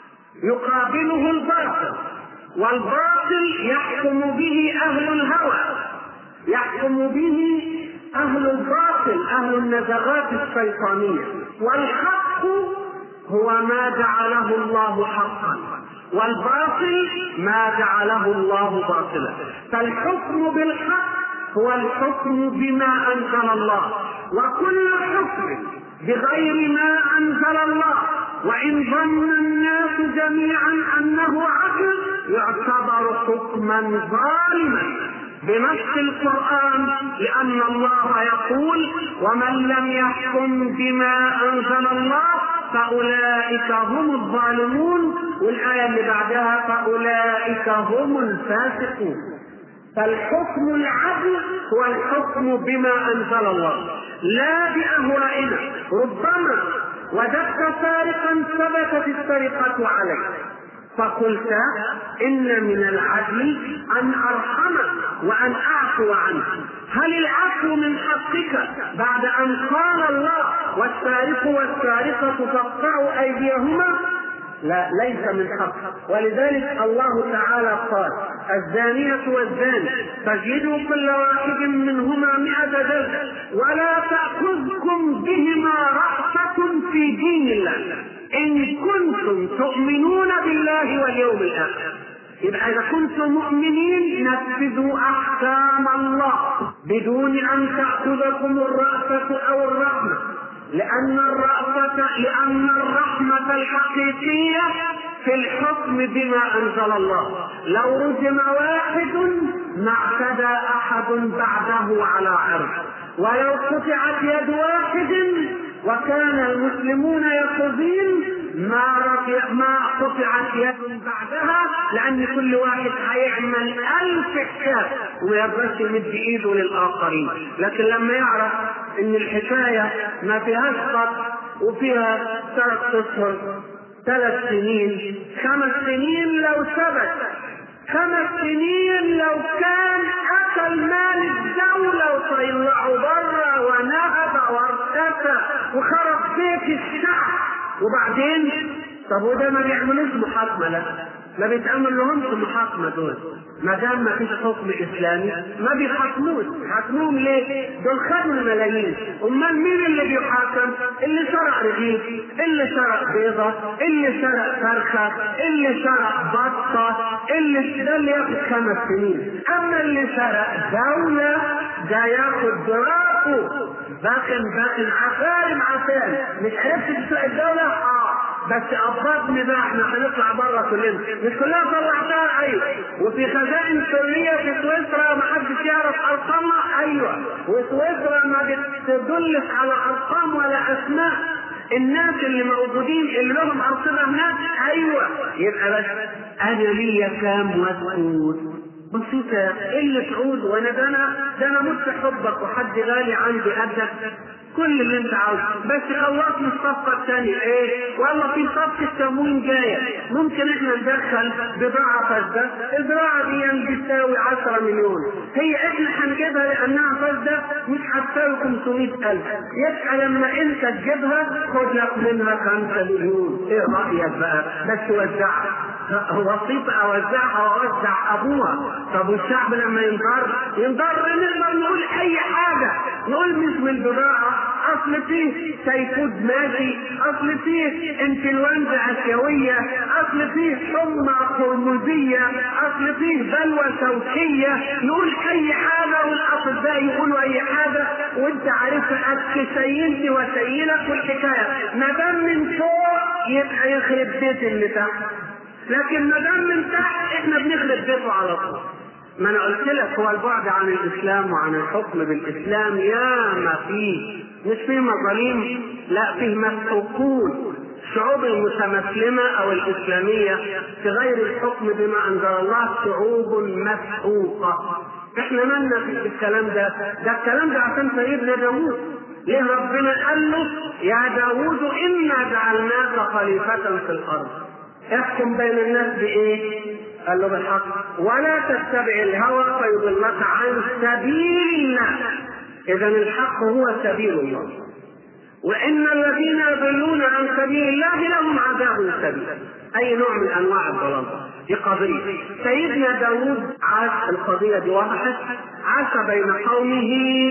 يقابله الباطل، والباطل يحكم به أهل الهوى، يحكم به أهل الباطل، أهل النزغات الشيطانية. والحق هو ما جعله الله حقا، والباطل ما جعله الله باطلا. فالحكم بالحق هو الحكم بما أنزل الله، وكل حكم بغير ما أنزل الله وإن ظن الناس جميعا أنه عدل يعتبر حكما ظالما بنص القرآن، لأن الله يقول: ومن لم يحكم بما أنزل الله فأولئك هم الظالمون، والآية اللي بعدها: فأولئك هم الفاسقون. فالحكم العدل هو الحكم بما أنزل الله لا بأهوائنا. ربما وجدت سارقا ثبتت السرقة عليه فقلت: إن من العدل أن أرحمه وأن أعفو عنه. هل العفو من حقك بعد أن قال الله: والسارق والسارقة فاقطعوا أيديهما؟ لا، ليس من حق. ولذلك الله تعالى قال: الزانية والزاني فاجلدوا كل واحد منهما مئة جلدة ولا تأخذكم بهما رأفة في دين الله إن كنتم تؤمنون بالله واليوم الآخر. يبقى إذا كنتم مؤمنين نفذوا أحكام الله بدون أن تأخذكم الرأفة أو الرحمة، لأن الرأفة لأن الرحمة الحقيقية في الحكم بما أنزل الله. لو رجم واحد ما اعتدى أحد بعده على عرض، ولو قطعت يد واحد وكان المسلمون يقضين ما ما قطعت يد بعدها، لأن كل واحد هيعمل ألف حساب وما يقدرش يمد إيده للآخرين. لكن لما يعرف إن الحكاية ما فيهاش قتل وفيها ثلاث أشهر ثلاث سنين خمس سنين لو ثبت خمس سنين لو كان أكل مال الدولة وطلعه بره ونهب وارتفع وخرب بيت الشعب، وبعدين طب وده ما بيعملوش محاكمة؟ لا، ما بيتعمل لهمش محاكمة دول ما دام ما فيش حكم إسلامي، ما بيحاكموش. حاكموهم ليه؟ دول خدوا الملايين. أمال مين اللي بيحاكم؟ اللي سرق رغيف، اللي سرق بيضة، اللي سرق فرخة، اللي سرق بطة، اللي ده اللي ياخد خمس سنين. أما اللي سرق دولة ده ياخد دراسه باخن باخن عفارم عفارم. مش عرفت تسرق الدولة؟ اه بس أبطني بقى، احنا هنطلع بره كلنا. مش كلها طلعتها؟ ايوه. وفي خزائن سرية في سويسرا ما حدش يعرف ارقامها؟ ايوه. وسويسرا ما بتدلش على ارقام ولا اسماء الناس اللي موجودين اللي لهم ارصده هناك؟ ايوه. يبقى بس انا ليا كام واسكت بسيطة اللي تعود، وانا ده انا ده انا مت حبك وحد غالي عندي قدك، كل اللي انت عاوزه، بس خلصنا الصفقة الثانية. ايه؟ والله في صفقة تموين جاية، ممكن احنا ندخل بضاعة فاسدة، البضاعة دي بتساوي عشرة مليون، هي احنا هنجيبها لانها فاسدة مش هتساوي خمسمائة ألف، يبقى لما انت تجيبها خد لك منها خمسة مليون. ايه رأيك بقى؟ بس وزعها، وسيطة اوزعها واوزع ابوها. طب والشعب لما ينضر ينضر نقدر نقول اي حاجة، نقول مش من البضاعة، اصل فيه تيفود ماشي، اصل فيه انفلونزا اسيوية، اصل فيه حمى قرمزية، اصل فيه بلوى شوكية، نقول اي حاجة والاطباء يقولوا اي حاجة، وانت عارف سينتي وسينك والحكاية ما دام من فوق يبقى يخرب بيت اللي تحت، لكن ما دام من تحت احنا بنخرب بيته على طول. ما انا قلت لك هو البعد عن الاسلام وعن الحكم بالاسلام يا ما فيه، مش فيه مظالم، لا فيه مسحوقون. الشعوب المتمسلمه او الاسلاميه في غير الحكم بما انزل الله شعوب مسحوقه. احنا مالنا في الكلام ده؟ ده الكلام ده عشان سيدنا داوود. ليه ربنا قال له يا داوود انا جعلناك خليفه في الارض احكم بين الناس بايه؟ قال له بالحق ولا تتبع الهوى فيضلك عن سبيل الله. اذا الحق هو سبيل الله، وان الذين يضلون عن سبيل الله لهم عذاب شديد. اي نوع من انواع الضلال دي قضيه. سيدنا داوود عاش القضيه دي وضحت، عاش بين قومه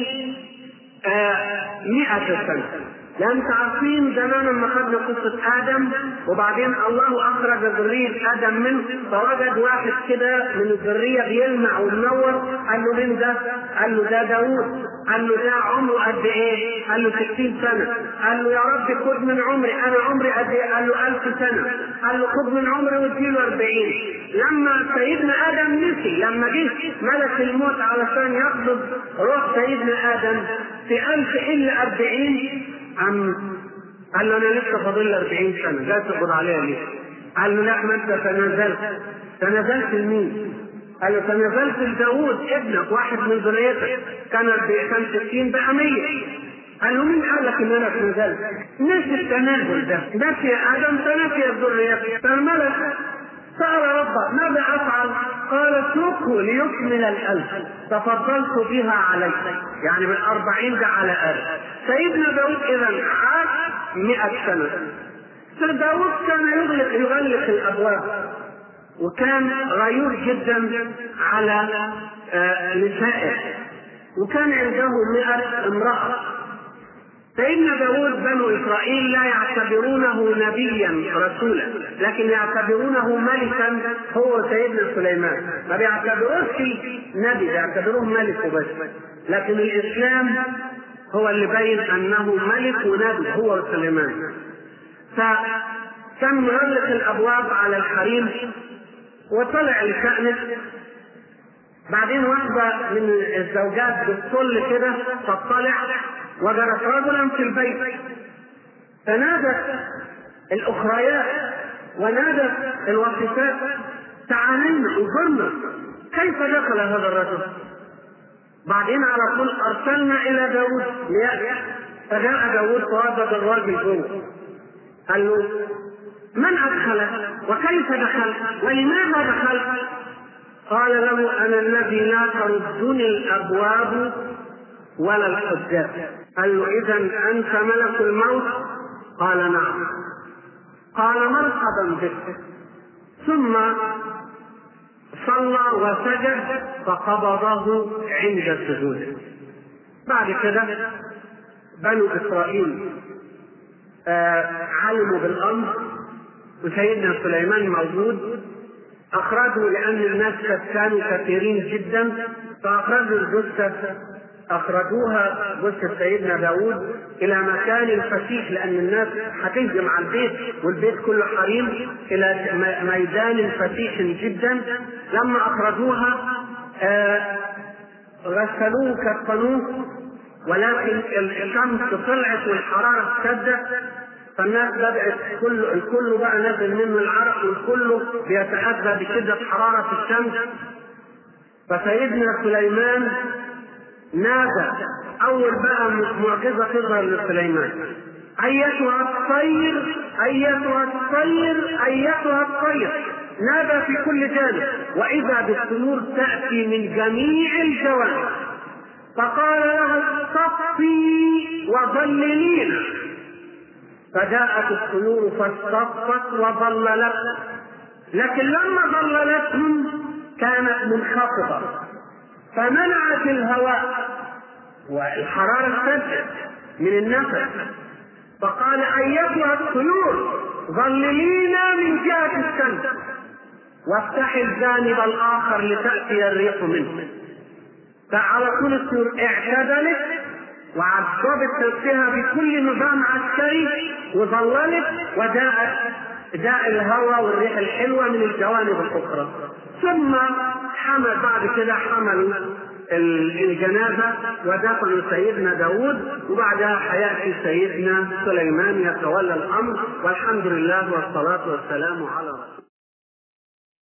آه مئة سنه. لأن عارفين زمان لما خدنا قصة آدم وبعدين الله أخرج ذرية آدم منه، فوجد واحد كده من الذرية بيلمع ومنور، قال له مين ده؟ قال له ده داوود. قال له ده عمره قد إيه؟ قال له ستين سنة. قال له يا رب خد من عمري، أنا عمري قد إيه؟ قال له ألف سنة. قال له خد من عمري واديله أربعين. لما سيدنا آدم نسي، لما جه ملك الموت علشان يقبض روح سيدنا آدم في ألف إلا أربعين، أم قال له أنا لسه فاضل أربعين سنة، جاي تقبض عليها ليه؟ قال له لا ما أنت تنازلت. تنازلت لمين؟ قال له تنازلت لداوود ابنك واحد من ذريتك، كان كان ستين بقى مية. قال له مين قال لك ان انا تنازلت؟ نسي التنازل ده، نسي ادم فنسي الذريه. فالملك سأل ربه ماذا افعل؟ قال اتركه ليكمل الالف، تفضلت بها عليك، يعني من أربعين ده على ألف. سيدنا داود اذا عاش مئة سنة. داود كان يغلق يغلق الابواب، وكان غيور جدا على نسائه، وكان عنده مئة امرأة. سيدنا داود بنو إسرائيل لا يعتبرونه نبيا رسولا، لكن يعتبرونه ملكا. هو سيدنا سليمان ما بيعتبروش نبي، بيعتبروه ملك وبس. لكن الإسلام هو اللي بين أنه ملك ونبي، هو سليمان. فكان مغلق الأبواب على الحريم وطلع لشأنه. بعدين واحدة من الزوجات بتطل كده تطلع وجدت رجلا في البيت، فنادت الأخريات ونادت الوصفات تعالينا انظرنا كيف دخل هذا الرجل. بعدين على طول أرسلنا إلى داود ليأتي، فجاء داود فوجد الراجل جوه. قال له من أدخله وكيف دخل ولماذا دخل؟ قال له أنا الذي لا تردني الأبواب ولا الحجاب. قال له إذا أنت ملك الموت؟ قال نعم. قال مرحبا بك. ثم صلى وسجد فقبضه عند سجوده. بعد كده بنو إسرائيل آه علموا بالأمر، وسيدنا سليمان موجود. أخرجوا لأن الناس كانوا كثيرين جدا، فأخرجوا الجثة، أخرجوها جثة سيدنا داود إلى مكان فسيح، لأن الناس هتهجم على البيت والبيت كله حريم، إلى ميدان فسيح جدا. لما أخرجوها آه غسلوه كفنوه، ولكن الشمس طلعت والحرارة اشتدت، فالناس بدأت كل الكل بقى نازل منه العرق، والكل بيتأذى بشدة حرارة الشمس. فسيدنا سليمان نادى، أول بقى معجزة تظهر لسليمان: أيتها الطير أيتها الطير أيتها الطير. نادى في كل جانب، وإذا بالطيور تأتي من جميع الجوانب. فقال لها اصطفي وظللينا، فجاءت الطيور فاصطفت وظللت، لكن لما ظللتهم كانت منخفضة فمنعت الهواء والحرارة اشتدت من النفس. فقال أيتها الطيور ظللينا من جهة الشمس وافتحي الجانب الآخر لتأتي الريح منه. فعلى طول الطيور اعتدلت وعذبت نفسها بكل نظام عسكري وظللت، وجاءت جاء الهواء والريح الحلوة من الجوانب الأخرى. ثم حمل بعد كده حملوا الجنازة ودفنوا سيدنا داود، وبعدها حياتي سيدنا سليمان يتولى الأمر، والحمد لله والصلاة والسلام على رسول الله.